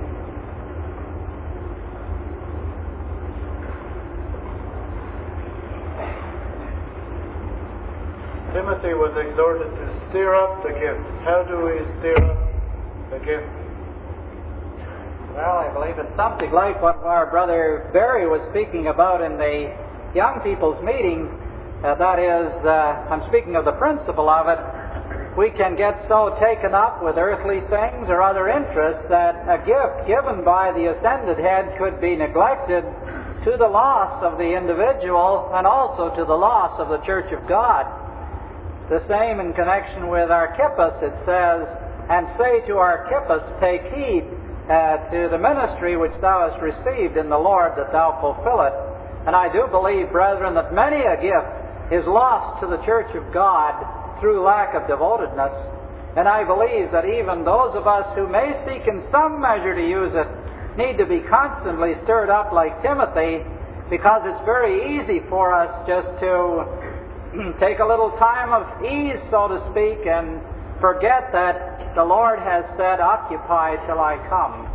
Timothy was exhorted to stir up the gift. How do we stir up the gift? Well, I believe it's something like what our brother Barry was speaking about in the young people's meeting. Uh, that is, uh, I'm speaking of the principle of it. We can get so taken up with earthly things or other interests that a gift given by the ascended head could be neglected to the loss of the individual and also to the loss of the Church of God. The same in connection with Archippus. It says, and say to Archippus, take heed uh, to the ministry which thou hast received in the Lord, that thou fulfill it. And I do believe, brethren, that many a gift is lost to the Church of God through lack of devotedness. And I believe that even those of us who may seek in some measure to use it need to be constantly stirred up like Timothy, because it's very easy for us just to take a little time of ease, so to speak, and forget that the Lord has said, occupy till I come.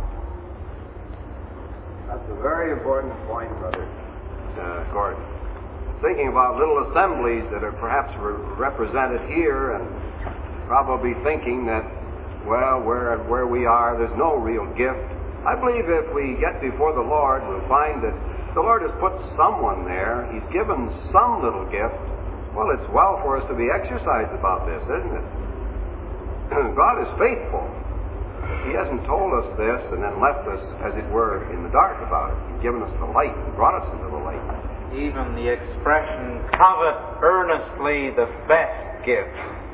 That's a very important point, Brother uh, Gordon. Thinking about little assemblies that are perhaps re- represented here, and probably thinking that, well, where, where we are, there's no real gift. I believe if we get before the Lord, we'll find that the Lord has put someone there. He's given some little gift. Well, it's well for us to be exercised about this, isn't it? God is faithful. He hasn't told us this and then left us, as it were, in the dark about it. He's given us the light and brought us into the light. Even the expression, covet earnestly the best gift.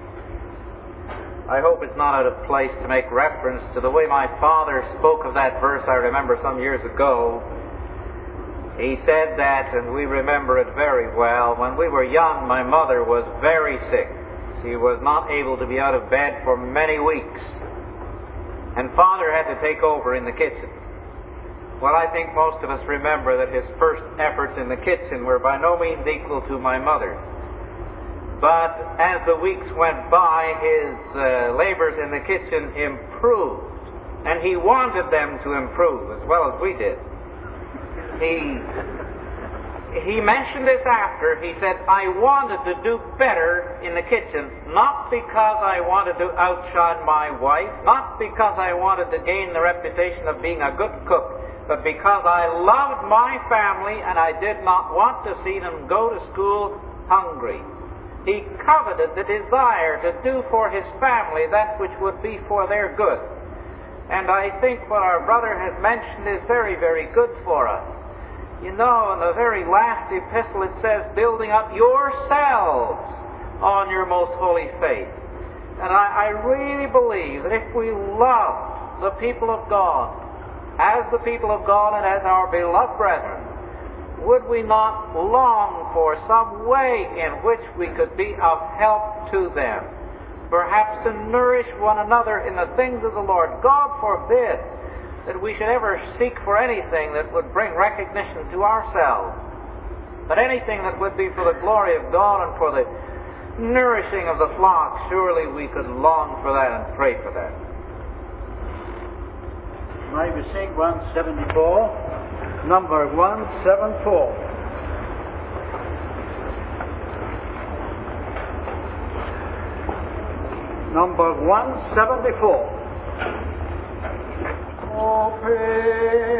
I hope it's not out of place to make reference to the way my father spoke of that verse I remember some years ago. He said that, and we remember it very well, when we were young, my mother was very sick. She was not able to be out of bed for many weeks. And Father had to take over in the kitchen. Well, I think most of us remember that his first efforts in the kitchen were by no means equal to my mother's. But as the weeks went by, his uh, labors in the kitchen improved. And he wanted them to improve as well as we did. He, he mentioned this after. He said, I wanted to do better in the kitchen, not because I wanted to outshine my wife, not because I wanted to gain the reputation of being a good cook, but because I loved my family and I did not want to see them go to school hungry. He coveted the desire to do for his family that which would be for their good. And I think what our brother has mentioned is very, very good for us. You know, in the very last epistle it says, building up yourselves on your most holy faith. And I, I really believe that if we loved the people of God, as the people of God and as our beloved brethren, would we not long for some way in which we could be of help to them? Perhaps to nourish one another in the things of the Lord. God forbid that we should ever seek for anything that would bring recognition to ourselves, but anything that would be for the glory of God and for the nourishing of the flock. Surely we could long for that and pray for that. May we sing one seventy-four, number one seventy-four. Number one seventy-four. Open